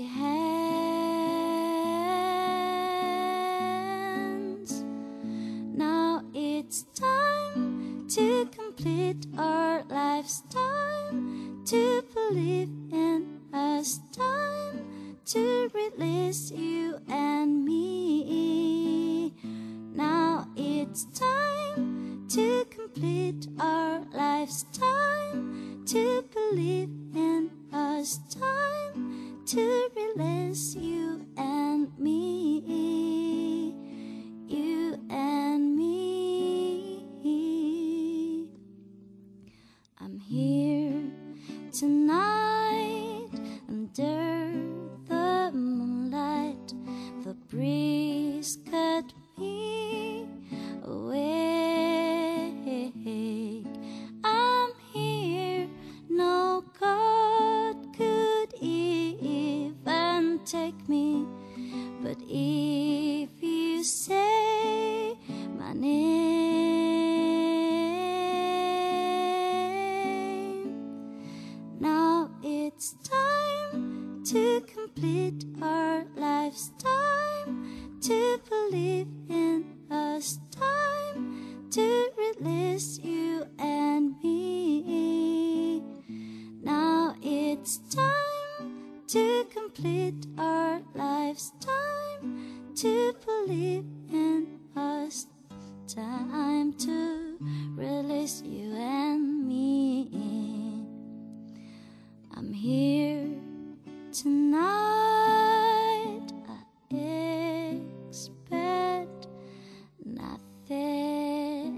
hands. Now it's time to complete our lives, time to believe in us, time to release you and me. Now it's time to complete our lives, time to believe in us, time to release you and me. You and me. I'm here tonight under the moonlight. The breeze cut me awake. I'm here, no God could even take me. But if you say my name, now it's time to complete our lives, time to believe in us, time to release you and me. Now it's time to complete our lifetime, to believe in us, time to release you and me. I'm here tonight, I expect nothing.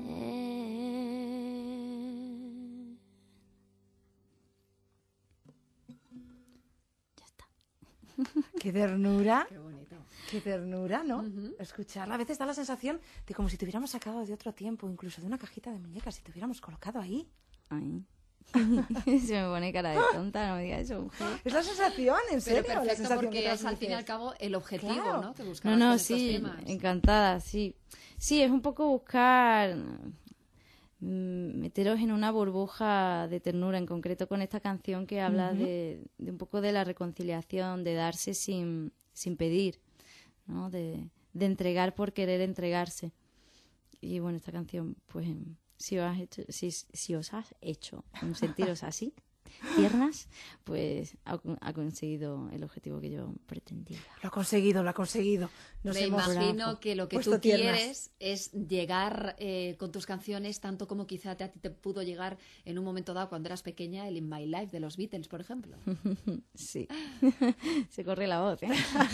Qué ternura. Qué bonito. Qué ternura, ¿no? Ujú. Escucharla a veces da la sensación de como si te hubiéramos sacado de otro tiempo, incluso de una cajita de muñecas, si te hubiéramos colocado ahí. Ay. Se me pone cara de tonta, no me digas eso, mujer. Es la sensación, en serio. Pero la perfecto, sensación porque que es al fin y al transmites. cabo el objetivo, Claro. ¿no? Que No, buscamos no, con estos sí, temas. encantada, sí. Sí, es un poco buscar, mm, meteros en una burbuja de ternura, en concreto con esta canción que habla Ujú. de, de un poco de la reconciliación, de darse sin, sin pedir, ¿no? De, de entregar por querer entregarse. Y bueno, esta canción, pues, si os has hecho, si, si os has hecho sentiros así, tiernas, pues ha, ha conseguido el objetivo que yo pretendía. Lo ha conseguido, lo ha conseguido. Nos Me hemos imagino que lo que puesto tú tiernas. quieres es llegar eh, con tus canciones tanto como quizá te- a ti te pudo llegar en un momento dado cuando eras pequeña el In My Life de los Beatles, por ejemplo. Sí, se corre la voz, ¿eh?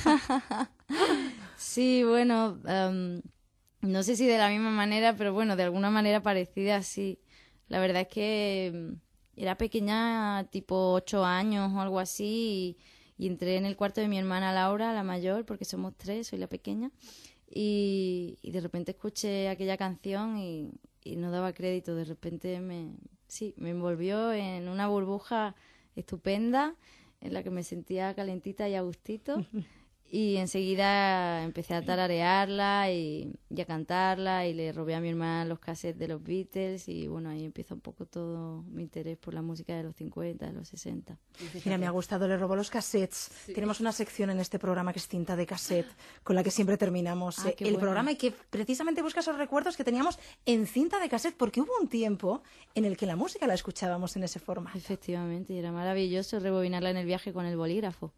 Sí, bueno, em, no sé si de la misma manera, pero bueno, de alguna manera parecida, sí. La verdad es que em, era pequeña, tipo ocho años o algo así, y, y entré en el cuarto de mi hermana Laura, la mayor, porque somos tres, soy la pequeña, y, y de repente escuché aquella canción y, y no daba crédito. De repente me, sí, me envolvió en una burbuja estupenda en la que me sentía calentita y a gustito. Y enseguida empecé a tararearla y, y a cantarla, y le robé a mi hermana los cassettes de los Beatles, y bueno, ahí empieza un poco todo mi interés por la música de los cincuenta, de los sesenta. Mira, me ha gustado, le robó los cassettes. Tenemos una sección en este programa que es cinta de cassette, con la que siempre terminamos Ah, eh, qué el bueno. programa, y que precisamente busca esos recuerdos que teníamos en cinta de cassette, porque hubo un tiempo en el que la música la escuchábamos en ese formato. Efectivamente, y era maravilloso rebobinarla en el viaje con el bolígrafo.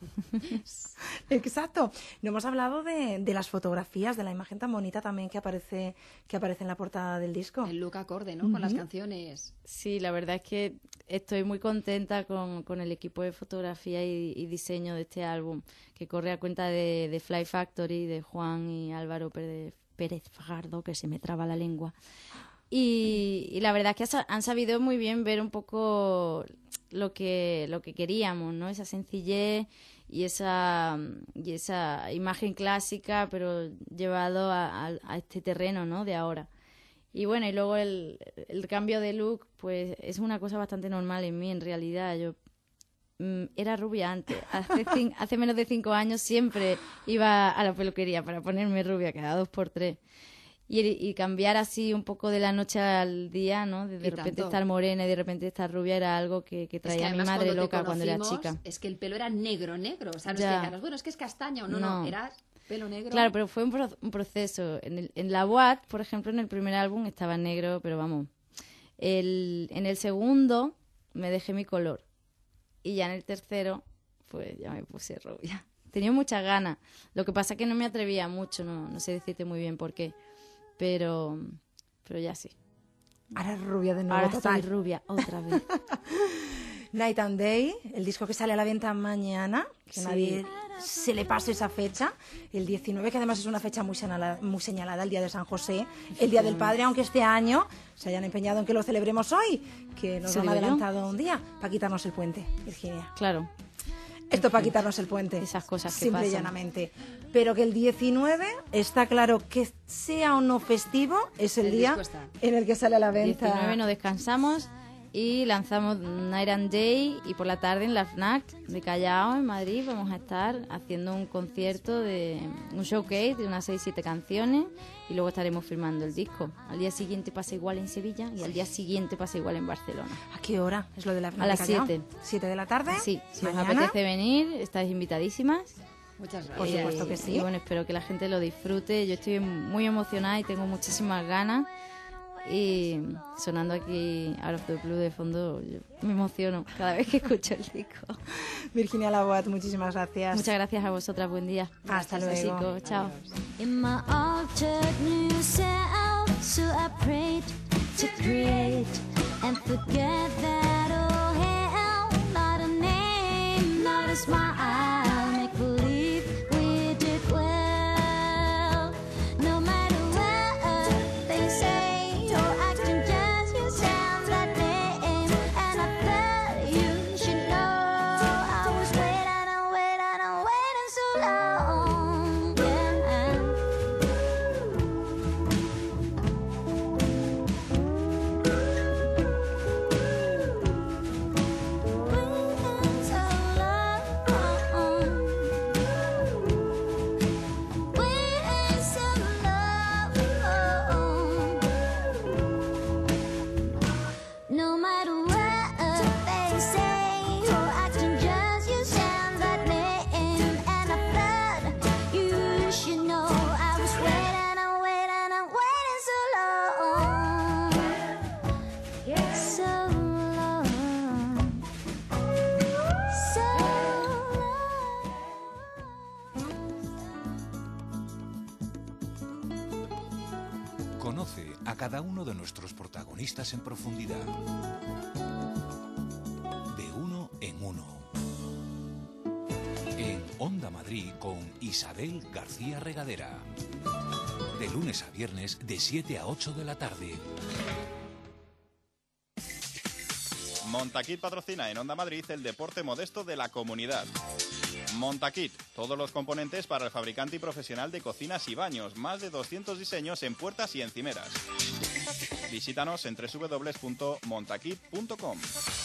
Exacto. No hemos hablado de, de las fotografías, de la imagen tan bonita también que aparece, que aparece en la portada del disco. El look acorde, ¿no? Con las canciones. Sí, la verdad es que estoy muy contenta con, con el equipo de fotografía y, y diseño de este álbum, que corre a cuenta de, de Fly Factory, de Juan y Álvaro Pérez, Pérez Fajardo, que se me traba la lengua. Y, y la verdad es que sa- han sabido muy bien ver un poco lo que, lo que queríamos, ¿no? Esa sencillez y esa, y esa imagen clásica, pero llevado a, a- a este terreno, ¿no? De ahora. Y bueno, y luego el, el cambio de look, pues es una cosa bastante normal en mí, en realidad. Yo mm, era rubia antes. Hace, cin- hace menos de cinco años siempre iba a la peluquería para ponerme rubia cada dos por tres. Y, y cambiar así un poco de la noche al día, ¿no? De, de Y repente tanto. estar morena y de repente estar rubia era algo que, que Es traía que a mi además madre cuando te loca cuando era conocimos, chica. Es que el pelo era negro, negro. O sea, no es Ya. que dijeras, bueno, es que es castaño. No, no, No. era pelo negro. Claro, pero fue un, pro- un proceso. En, el- en la Boat, por ejemplo, en el primer álbum estaba en negro, pero vamos. El, en el segundo me dejé mi color. Y ya en el tercero, pues ya me puse rubia. Tenía muchas ganas. Lo que pasa es que no me atrevía mucho, no, no sé decirte muy bien por qué. Pero, pero ya sí. Ahora es rubia de nuevo, Ahora total. estoy rubia otra vez. Night and Day, el disco que sale a la venta mañana, que Sí. nadie se le pase esa fecha, el diecinueve, que además es una fecha muy señalada, muy señalada, el Día de San José, el Día del Padre, aunque este año se hayan empeñado en que lo celebremos hoy, que nos ¿Se lo han digo yo? adelantado un día, para quitarnos el puente, Virginia. Claro. Esto para quitarnos el puente. Esas cosas que Simple y pasan. llanamente. Pero que el diecinueve está claro que sea o no festivo, es el, El día disco está. en el que sale a la venta. diecinueve no descansamos y lanzamos Night and Day, y por la tarde en la FNAC de Callao, en Madrid, vamos a estar haciendo un concierto, de un showcase de unas seis siete canciones, y luego estaremos firmando el disco. Al día siguiente pasa igual en Sevilla y al día siguiente pasa igual en Barcelona. ¿A qué hora es lo de la FNAC A las de Callao? siete. ¿siete de la tarde? Sí, si os Mañana. apetece venir, estáis invitadísimas. Muchas Por Y- supuesto que sí. Y bueno, espero que la gente lo disfrute. Yo estoy muy emocionada y tengo muchísimas ganas. y sonando aquí Out of the Blue de fondo, yo me emociono cada vez que escucho el disco. Virginia Laboat, muchísimas gracias. Muchas gracias a vosotras, buen día. Hasta Gracias, luego. chicos. Chao. In my altered new self, so I prayed to create and forget that oh hell, not a name, not a smile, make believe we did well. No matter what they say, you're acting just you sound that name, and I thought you should know I was waiting and waiting and waiting so long. Yeah. No matter what they say, you're acting just you sound that name, and I thought you should know I was waiting and waiting and waiting so long, so long, so Conoce a cada uno de nuestros protagonistas en profundidad. De uno en uno. En Onda Madrid con Isabel García Regadera. De lunes a viernes de siete a ocho de la tarde. Montaquit patrocina en Onda Madrid el deporte modesto de la comunidad. Montaquit, todos los componentes para el fabricante y profesional de cocinas y baños, más de doscientos diseños en puertas y encimeras. Visítanos en doble u doble u doble u punto montaquit punto com.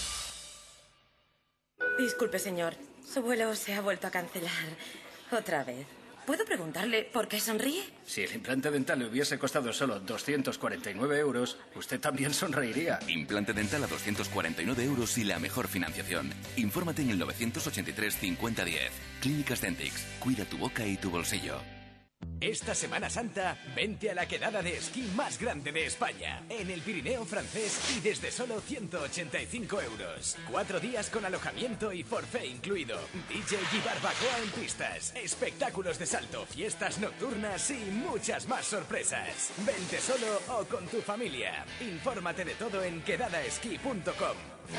Disculpe, señor. Su vuelo se ha vuelto a cancelar. Otra vez. ¿Puedo preguntarle por qué sonríe? Si el implante dental le hubiese costado solo doscientos cuarenta y nueve euros, usted también sonreiría. Implante dental a doscientos cuarenta y nueve euros y la mejor financiación. Infórmate en el novecientos ochenta y tres cincuenta diez. Clínicas Dentix. Cuida tu boca y tu bolsillo. Esta Semana Santa, vente a la quedada de esquí más grande de España, en el Pirineo francés y desde solo ciento ochenta y cinco euros. Cuatro días con alojamiento y forfait incluido. D J y barbacoa en pistas, espectáculos de salto, fiestas nocturnas y muchas más sorpresas. Vente solo o con tu familia. Infórmate de todo en quedada esquí punto com.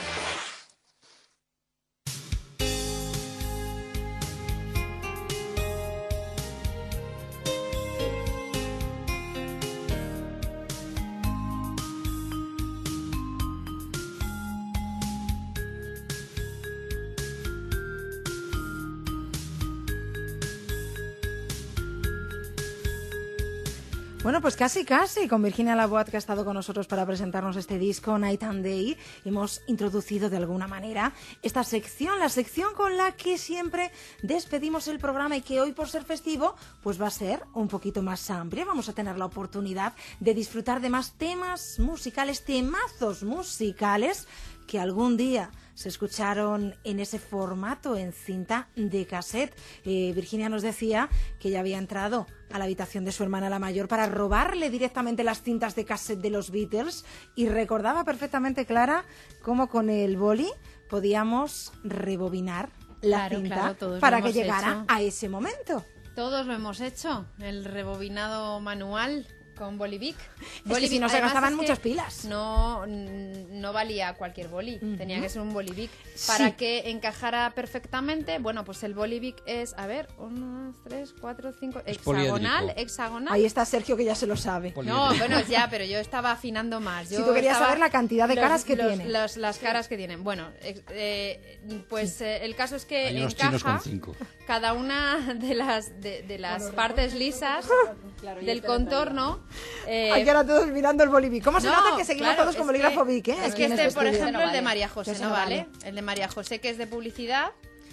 Bueno, pues casi, casi, con Virginia Laboat, que ha estado con nosotros para presentarnos este disco, Night and Day, hemos introducido de alguna manera esta sección, la sección con la que siempre despedimos el programa y que hoy, por ser festivo, pues va a ser un poquito más amplia. Vamos a tener la oportunidad de disfrutar de más temas musicales, temazos musicales que algún día se escucharon en ese formato, en cinta de cassette. Eh, Virginia nos decía que ya había entrado a la habitación de su hermana la mayor para robarle directamente las cintas de cassette de los Beatles y recordaba perfectamente, Clara, cómo con el boli podíamos rebobinar la Claro, cinta claro, todos para lo que hemos llegara hecho. a ese momento. Todos lo hemos hecho, el rebobinado manual con Bolivic. Es que si no se Además, gastaban es que muchas pilas. No, no valía cualquier boli, tenía Ujú. que ser un Bolivic. Para Sí. que encajara perfectamente, bueno, pues el Bolivic es, a ver, uno, dos, tres, cuatro, cinco, hexagonal, poliédrico. hexagonal. Ahí está Sergio, que ya se lo sabe. No, bueno, ya, pero yo estaba afinando más. Yo Si tú querías estaba- saber la cantidad de los- caras que los- tiene. los- las caras que tienen. Bueno, ex- eh, pues eh, el caso es que Hay unos encaja chinos con cinco. cada una de las de, de las partes lisas del contorno. eh, Ay, que ahora todos mirando el bolivic. ¿Cómo se no, nota que seguimos claro, todos con es bolígrafo que- Vic, eh? Es Aquí que en este, por estudio. ejemplo, el de María Que José se no no vale. vale. El de María José, que es de publicidad.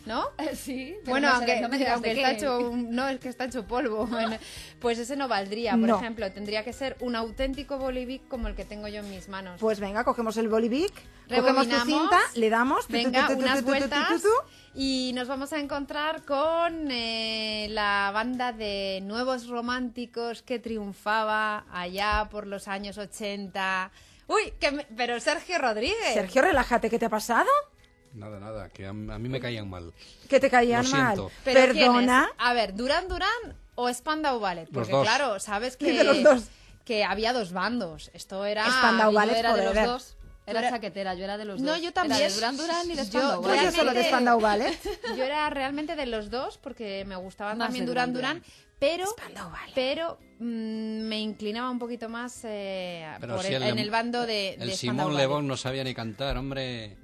¿no? Sí, pero bueno, no aunque, sé, no me digas aunque de está qué. hecho un- no, es que está hecho polvo. Bueno, pues ese no valdría, por No. ejemplo, tendría que ser un auténtico bolivic como el que tengo yo en mis manos. Pues venga, cogemos el bolivic, cogemos tu Rebobinamos. cinta, le damos... tu, tu, Venga, tu, tu, unas tu, tu, tu, tu, vueltas tu, tu. y nos vamos a encontrar con eh, la banda de Nuevos Románticos que triunfaba allá por los años ochenta. Uy, que me- pero Sergio Rodríguez. Sergio, relájate, ¿qué te ha pasado? Nada, nada, que a, a mí me caían mal. Que te caían Lo mal. siento. ¿Pero Perdona. quién es? A ver, ¿Duran Duran o Spandau Ballet? Porque dos. claro, sabes que, Dime los dos. que había dos bandos. Esto era... Spandau Yo Ballet era de los forever. dos. Era Era- chaquetera, yo era de los No, dos. yo también. Era de Duran Duran y de Yo- Spandau Pues yo Ballet. solo de Spandau Ballet. Yo era realmente de los dos porque me gustaban Más también de Duran Duran Duran, pero, Spandau Ballet. pero mm, me inclinaba un poquito más eh, Pero por si el- el- en el bando de, El de Spandau Simón Ballet. Lebón no sabía ni cantar, hombre.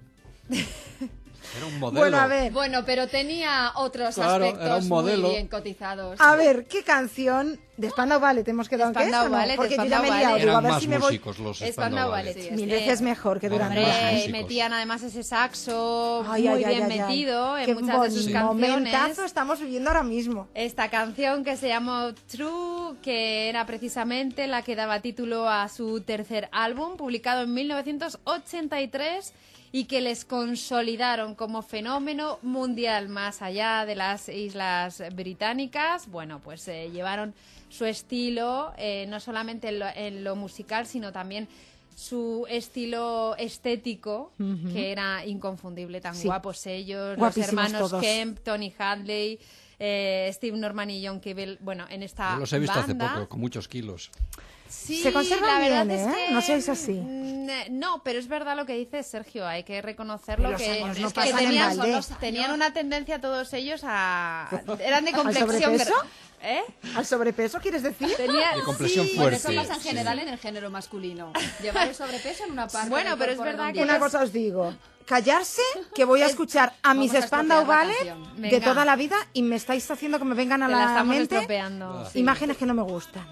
Era un modelo. Bueno, a ver. Bueno, pero tenía otros Claro, era aspectos un modelo. muy bien cotizados. A ver, ¿qué canción de Spandau Ballet hemos quedado en que Spandau es o no? Ballet, Porque yo ya Spandau me he liado, Ballet. digo, a Eran ver más si me voy... músicos los Spandau Spandau Ballet, Ballet. sí. Mil Eh, veces mejor que Duran Hombre, Duran. músicos. metían además ese saxo Ay, muy ay, ay, bien ay, ay. metido en Qué muchas de sus buen canciones. momentazo estamos viviendo ahora mismo. Esta canción que se llamó True, que era precisamente la que daba título a su tercer álbum, publicado en mil novecientos ochenta y tres, y que les consolidaron como fenómeno mundial más allá de las Islas Británicas. Bueno, pues eh, llevaron su estilo, eh, no solamente en lo, en lo musical, sino también su estilo estético, Ujú. que era inconfundible, tan Sí. guapos ellos, Guapísimos los hermanos todos. Kemp, Tony Hadley, eh, Steve Norman y John Cable, bueno, en esta Yo los he visto banda. hace poco, con muchos kilos. Sí, Se conservan la verdad bien, es ¿eh? que, No seáis así. mm, No, pero es verdad lo que dice Sergio, hay que reconocerlo, Los que, años no es que pasan en tenían, balde. tenían una tendencia todos ellos a... Eran de ¿Al complexión... sobrepeso? ¿Eh? ¿Al sobrepeso quieres decir? Tenía, De complexión sí, fuerte. Eso pasa en sí. general en el género masculino. Llevar el sobrepeso en una parte Bueno, del pero es cuerpo verdad que redondeada. Una cosa os digo. Callarse, que voy a escuchar a mis Vamos a Spandau estropear la Ballet canción. de Venga. toda la vida y me estáis haciendo que me vengan a Te la la estamos mente estropeando. sí. imágenes que no me gustan.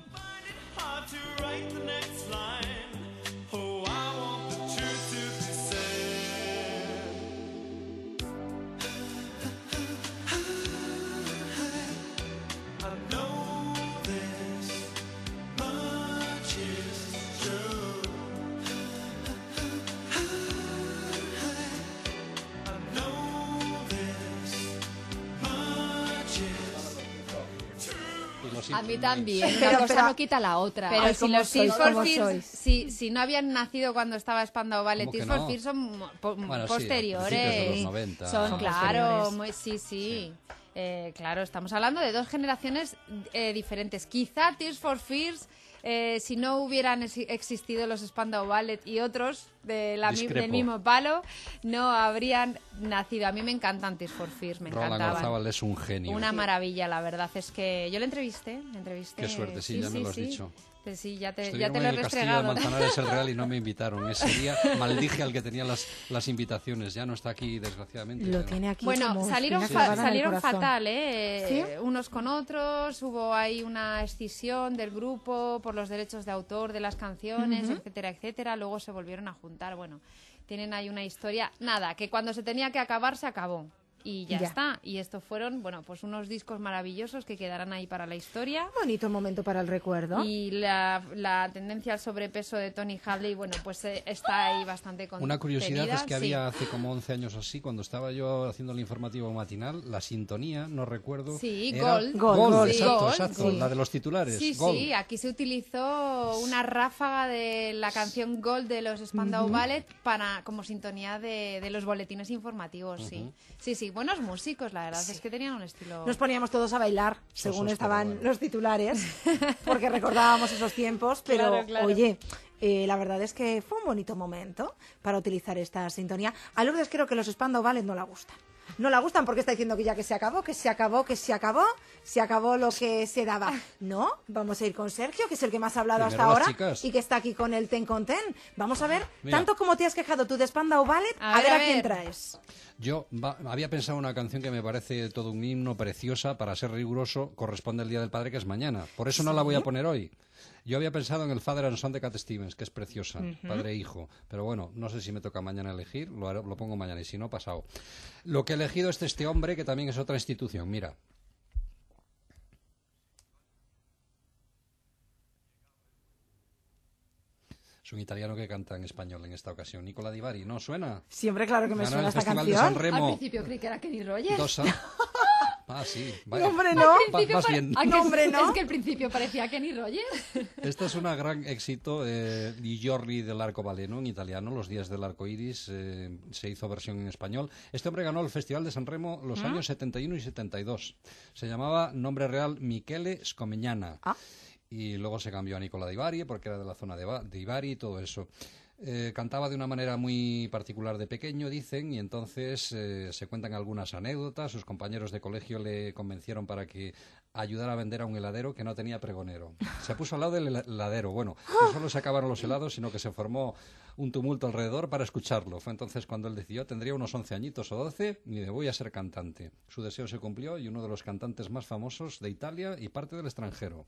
Y lo A siento. mí también. Pero, Una cosa pero- no quita la otra. Pero Ay, si cómo los sois, Tears for cómo Fears, sois. si, si no habían nacido cuando estaba Spandau Ballet, ¿Cómo que Tears for no? Fears son po- Bueno, sí, posteriores. a principios de los noventa. Son, Son claro, posteriores. muy, sí, sí. Eh, claro, estamos hablando de dos generaciones eh, diferentes. Quizá Tears for Fears, eh, si no hubieran ex- existido los Spandau Ballet y otros de la mi- Discrepo. del mismo palo, no habrían nacido. A mí me encantan Tears for Fears, me Roland encantaban. Garzábal es un genio. Una maravilla, la verdad es que yo le entrevisté, le entrevisté. Qué suerte, sí, ya me lo has dicho. Pues sí, ya te, ya Estuvieron te en lo he el Castillo de restregado. Manzanares el Real y no me invitaron. Ese día maldije al que tenía las, las invitaciones. Ya no está aquí, desgraciadamente. Lo pero- tiene aquí Bueno, como salieron, espina fa- clavada en el salieron corazón. fatal, ¿eh? ¿Sí? Eh, Unos con otros, hubo ahí una escisión del grupo por los derechos de autor de las canciones, Ujú. etcétera, etcétera. Luego se volvieron a juntar. Bueno, tienen ahí una historia. Nada, que cuando se tenía que acabar, se acabó. Y ya, Ya. está. Y estos fueron, bueno, pues unos discos maravillosos que quedarán ahí para la historia. Bonito momento para el recuerdo. Y la, la tendencia al sobrepeso de Tony Hadley, bueno, pues eh, está ahí bastante contenida. Una curiosidad es que sí. había hace como once años así, cuando estaba yo haciendo el informativo matinal, la sintonía, no recuerdo. Sí, era- Gold. Gold, Gold, Gold. exacto, Gold, exacto, sí. la de los titulares. Sí, Gold. sí, aquí se utilizó una ráfaga de la canción Gold de los Spandau Ballet para como sintonía de, de los boletines informativos, sí. Ujú. Sí, sí, buenos músicos, la verdad, es que tenían un estilo... Nos poníamos todos a bailar según Sosos, estaban pero bueno. los titulares, porque recordábamos esos tiempos, pero Claro, claro. oye, eh, la verdad es que fue un bonito momento para utilizar esta sintonía. A Lourdes creo que los Spandau Ballet no la gustan. No la gustan porque está diciendo que ya que se acabó, que se acabó, que se acabó, se acabó lo que se daba. No, vamos a ir con Sergio, que es el que más ha hablado Primero hasta las ahora chicas. y que está aquí con el Ten con Ten. Vamos a ver, Mira. tanto como te has quejado tú de Spandau Ballet, a, A ver ver, a, a quién ver. traes. Yo va- había pensado una canción que me parece todo un himno preciosa, para ser riguroso, corresponde el Día del Padre, que es mañana. Por eso no la voy a poner hoy. Yo había pensado en el Father and Son de Cat Stevens, que es preciosa, Ujú. padre e hijo. Pero bueno, no sé si me toca mañana elegir, lo, haré- lo pongo mañana y si no, pasado. Lo que he elegido es este hombre, que también es otra institución. Mira. Es un italiano que canta en español en esta ocasión. Nicola Di Bari, ¿no suena? Siempre, claro que me Ganó suena el esta Festival de canción. San Remo. Al principio creí que era Kenny Rogers. Dos a- Ah, sí. Vaya. No, hombre, no. Va- Principio vas pare- bien. ¿A que No, hombre, es- no. Es que al principio parecía Kenny Rogers. Este es un gran éxito eh, di Giorni dell'Arcobaleno en italiano, Los días del arco iris, eh, se hizo versión en español. Este hombre ganó el Festival de San Remo los ¿Mm? años setenta y uno y setenta y dos. Se llamaba, nombre real, Michele Scomignana. Ah. Y luego se cambió a Nicola Di Bari porque era de la zona de, Ba- de Ibari y todo eso. Eh, cantaba de una manera muy particular de pequeño, dicen, y entonces eh, se cuentan algunas anécdotas. Sus compañeros de colegio le convencieron para que ayudara a vender a un heladero que no tenía pregonero. Se puso al lado del hela- heladero. Bueno, no solo se acabaron los helados, sino que se formó un tumulto alrededor para escucharlo. Fue entonces cuando él decidió, tendría unos once añitos o doce, y de voy a ser cantante. Su deseo se cumplió y uno de los cantantes más famosos de Italia y parte del extranjero.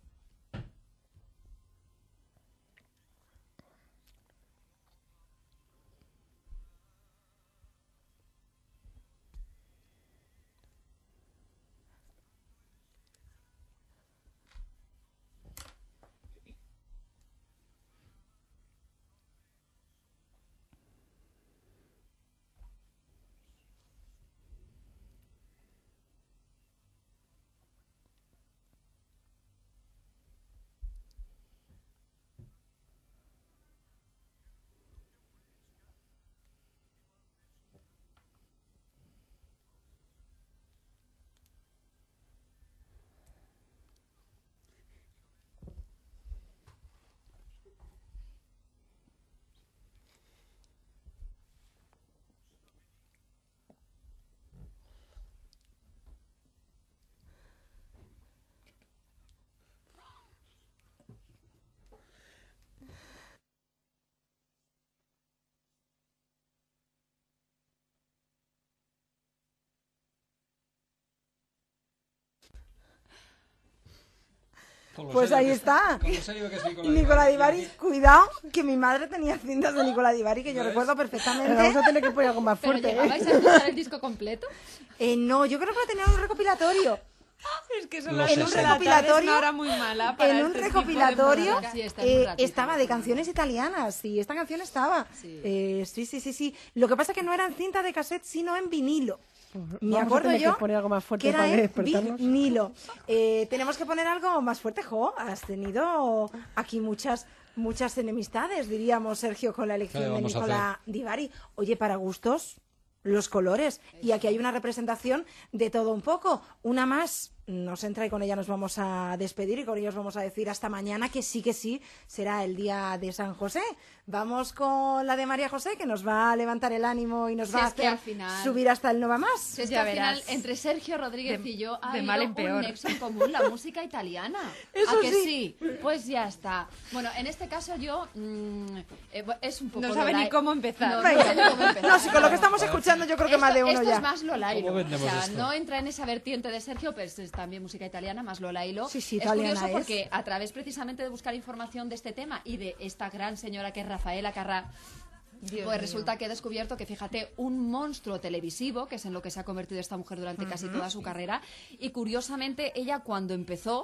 Pues ahí está. Nicola Nicola Di Bari, cuidado, que mi madre tenía cintas de Nicola Di Bari que yo recuerdo perfectamente. Pero vamos a tener que poner algo más ¿Pero fuerte. llegabais ¿eh? a escuchar el disco completo? Eh, no, yo creo que lo tenía en un recopilatorio. Es que son Los las En un dos de la tarde, recopilatorio, es una hora muy mala para en un este tipo de recopilatorio música. Sí, está muy eh, ratito, estaba de canciones italianas y esta canción estaba. Sí. Eh, sí, sí, sí, sí. Lo que pasa es que no era en cinta de cassette, sino en vinilo. Me Vamos a acuerdo tener yo que poner algo más fuerte que era para en despertarnos. vinilo. Eh, tenemos que poner algo más fuerte, Jo. Has tenido aquí muchas muchas enemistades, diríamos, Sergio, con la ¿Qué elección le de vamos a Nicola Di Bari. Oye, para gustos, los colores. Y aquí hay una representación de todo un poco. Una más nos entra y con ella nos vamos a despedir y con ellos vamos a decir hasta mañana, que sí, que sí, será el día de San José. Vamos con la de María José, que nos va a levantar el ánimo y nos Si va a es que hacer al final- subir hasta el no va más. Si es que Ya al final, verás. entre Sergio Rodríguez De- y yo, ha de habido mal en peor. un nexo en común, la música italiana. Eso ¿A que sí. sí? Pues ya está. Bueno, en este caso yo... mm, eh, es un poco... No sabe Lolai- ni cómo empezar. No, no Venga. sé ni cómo empezar. No, si con lo que estamos escuchando yo creo que Esto- más de uno esto ya. es más Lolailo. ¿Cómo O vendemos sea, esto? no entra en esa vertiente de Sergio, pero es también música italiana, más Lolailo. Sí, sí, es italiana curioso es. porque a través precisamente de buscar información de este tema y de esta gran señora que es Rafaela Carrà, Dios pues mío. resulta que he descubierto que, fíjate, un monstruo televisivo, que es en lo que se ha convertido esta mujer durante casi toda su carrera, y curiosamente ella cuando empezó,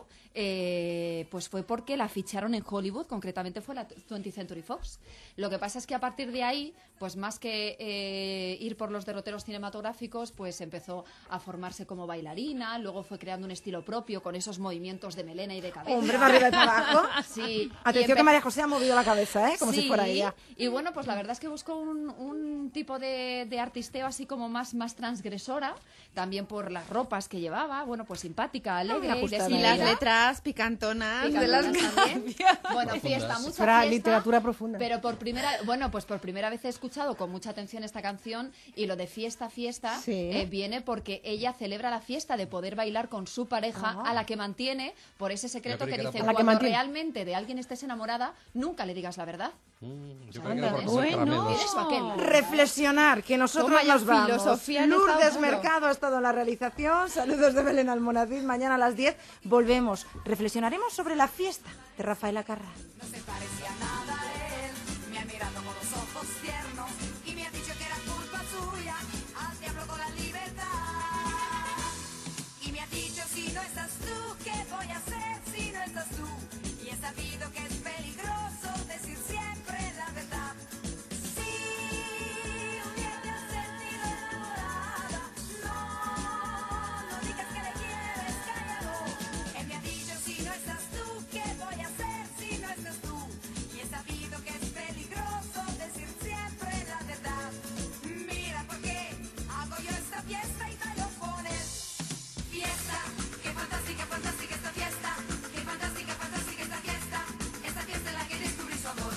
eh, pues fue porque la ficharon en Hollywood, concretamente fue la twentieth Century Fox. Lo que pasa es que a partir de ahí, pues más que eh, ir por los derroteros cinematográficos, pues empezó a formarse como bailarina, luego fue creando un estilo propio con esos movimientos de melena y de cabeza. Hombre, para arriba y para abajo. Sí. Atención Y que empe- María José ha movido la cabeza, ¿eh? Como si Sí, fuera ella. Y bueno, pues la verdad es que busco un, un tipo de, de artisteo así como más, más transgresora, también por las ropas que llevaba, bueno, pues simpática, alegre, y ajustada. Y las decidida. letras picantonas de Picantonas las también. Bueno, fiesta, mucha Era fiesta. literatura profunda. Pero por primera, bueno, pues por primera vez he escuchado con mucha atención esta canción y lo de fiesta, fiesta Sí. eh, viene porque ella celebra la fiesta de poder bailar con su pareja Ah. a la que mantiene por ese secreto Yo creí que que era dice por- A la que cuando mantiene. realmente de alguien estés enamorada, nunca le digas la verdad. Mm, yo Anda, creo que era por comer bueno. caramelos. Reflexionar, que nosotros Toma ya nos vamos. filosofía en Lourdes estado puro. Mercado ha estado en la realización. Saludos de Belén Almonacid. Mañana a las diez volvemos. Reflexionaremos sobre la fiesta de Rafael Acarrá. No se parecía nada a él, me ha mirado con los ojos tiernos y me ha dicho que era culpa suya, al diablo con la libertad. Y me ha dicho, si no estás tú, ¿qué voy a hacer si no estás tú? Y he sabido que es peligroso decir siempre la verdad. Si un día te has sentido enamorada, no, no digas que le quieres, cállalo. Él me ha dicho, si no estás tú, ¿qué voy a hacer si no estás tú? Y he sabido que es peligroso decir siempre la verdad. Mira por qué hago yo esta fiesta y bailo con él. Fiesta, qué fantástica, fantástica esta fiesta. Qué fantástica, fantástica esta fiesta. Esta fiesta en la que descubrí su amor.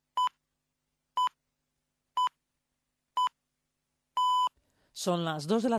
Son las dos de la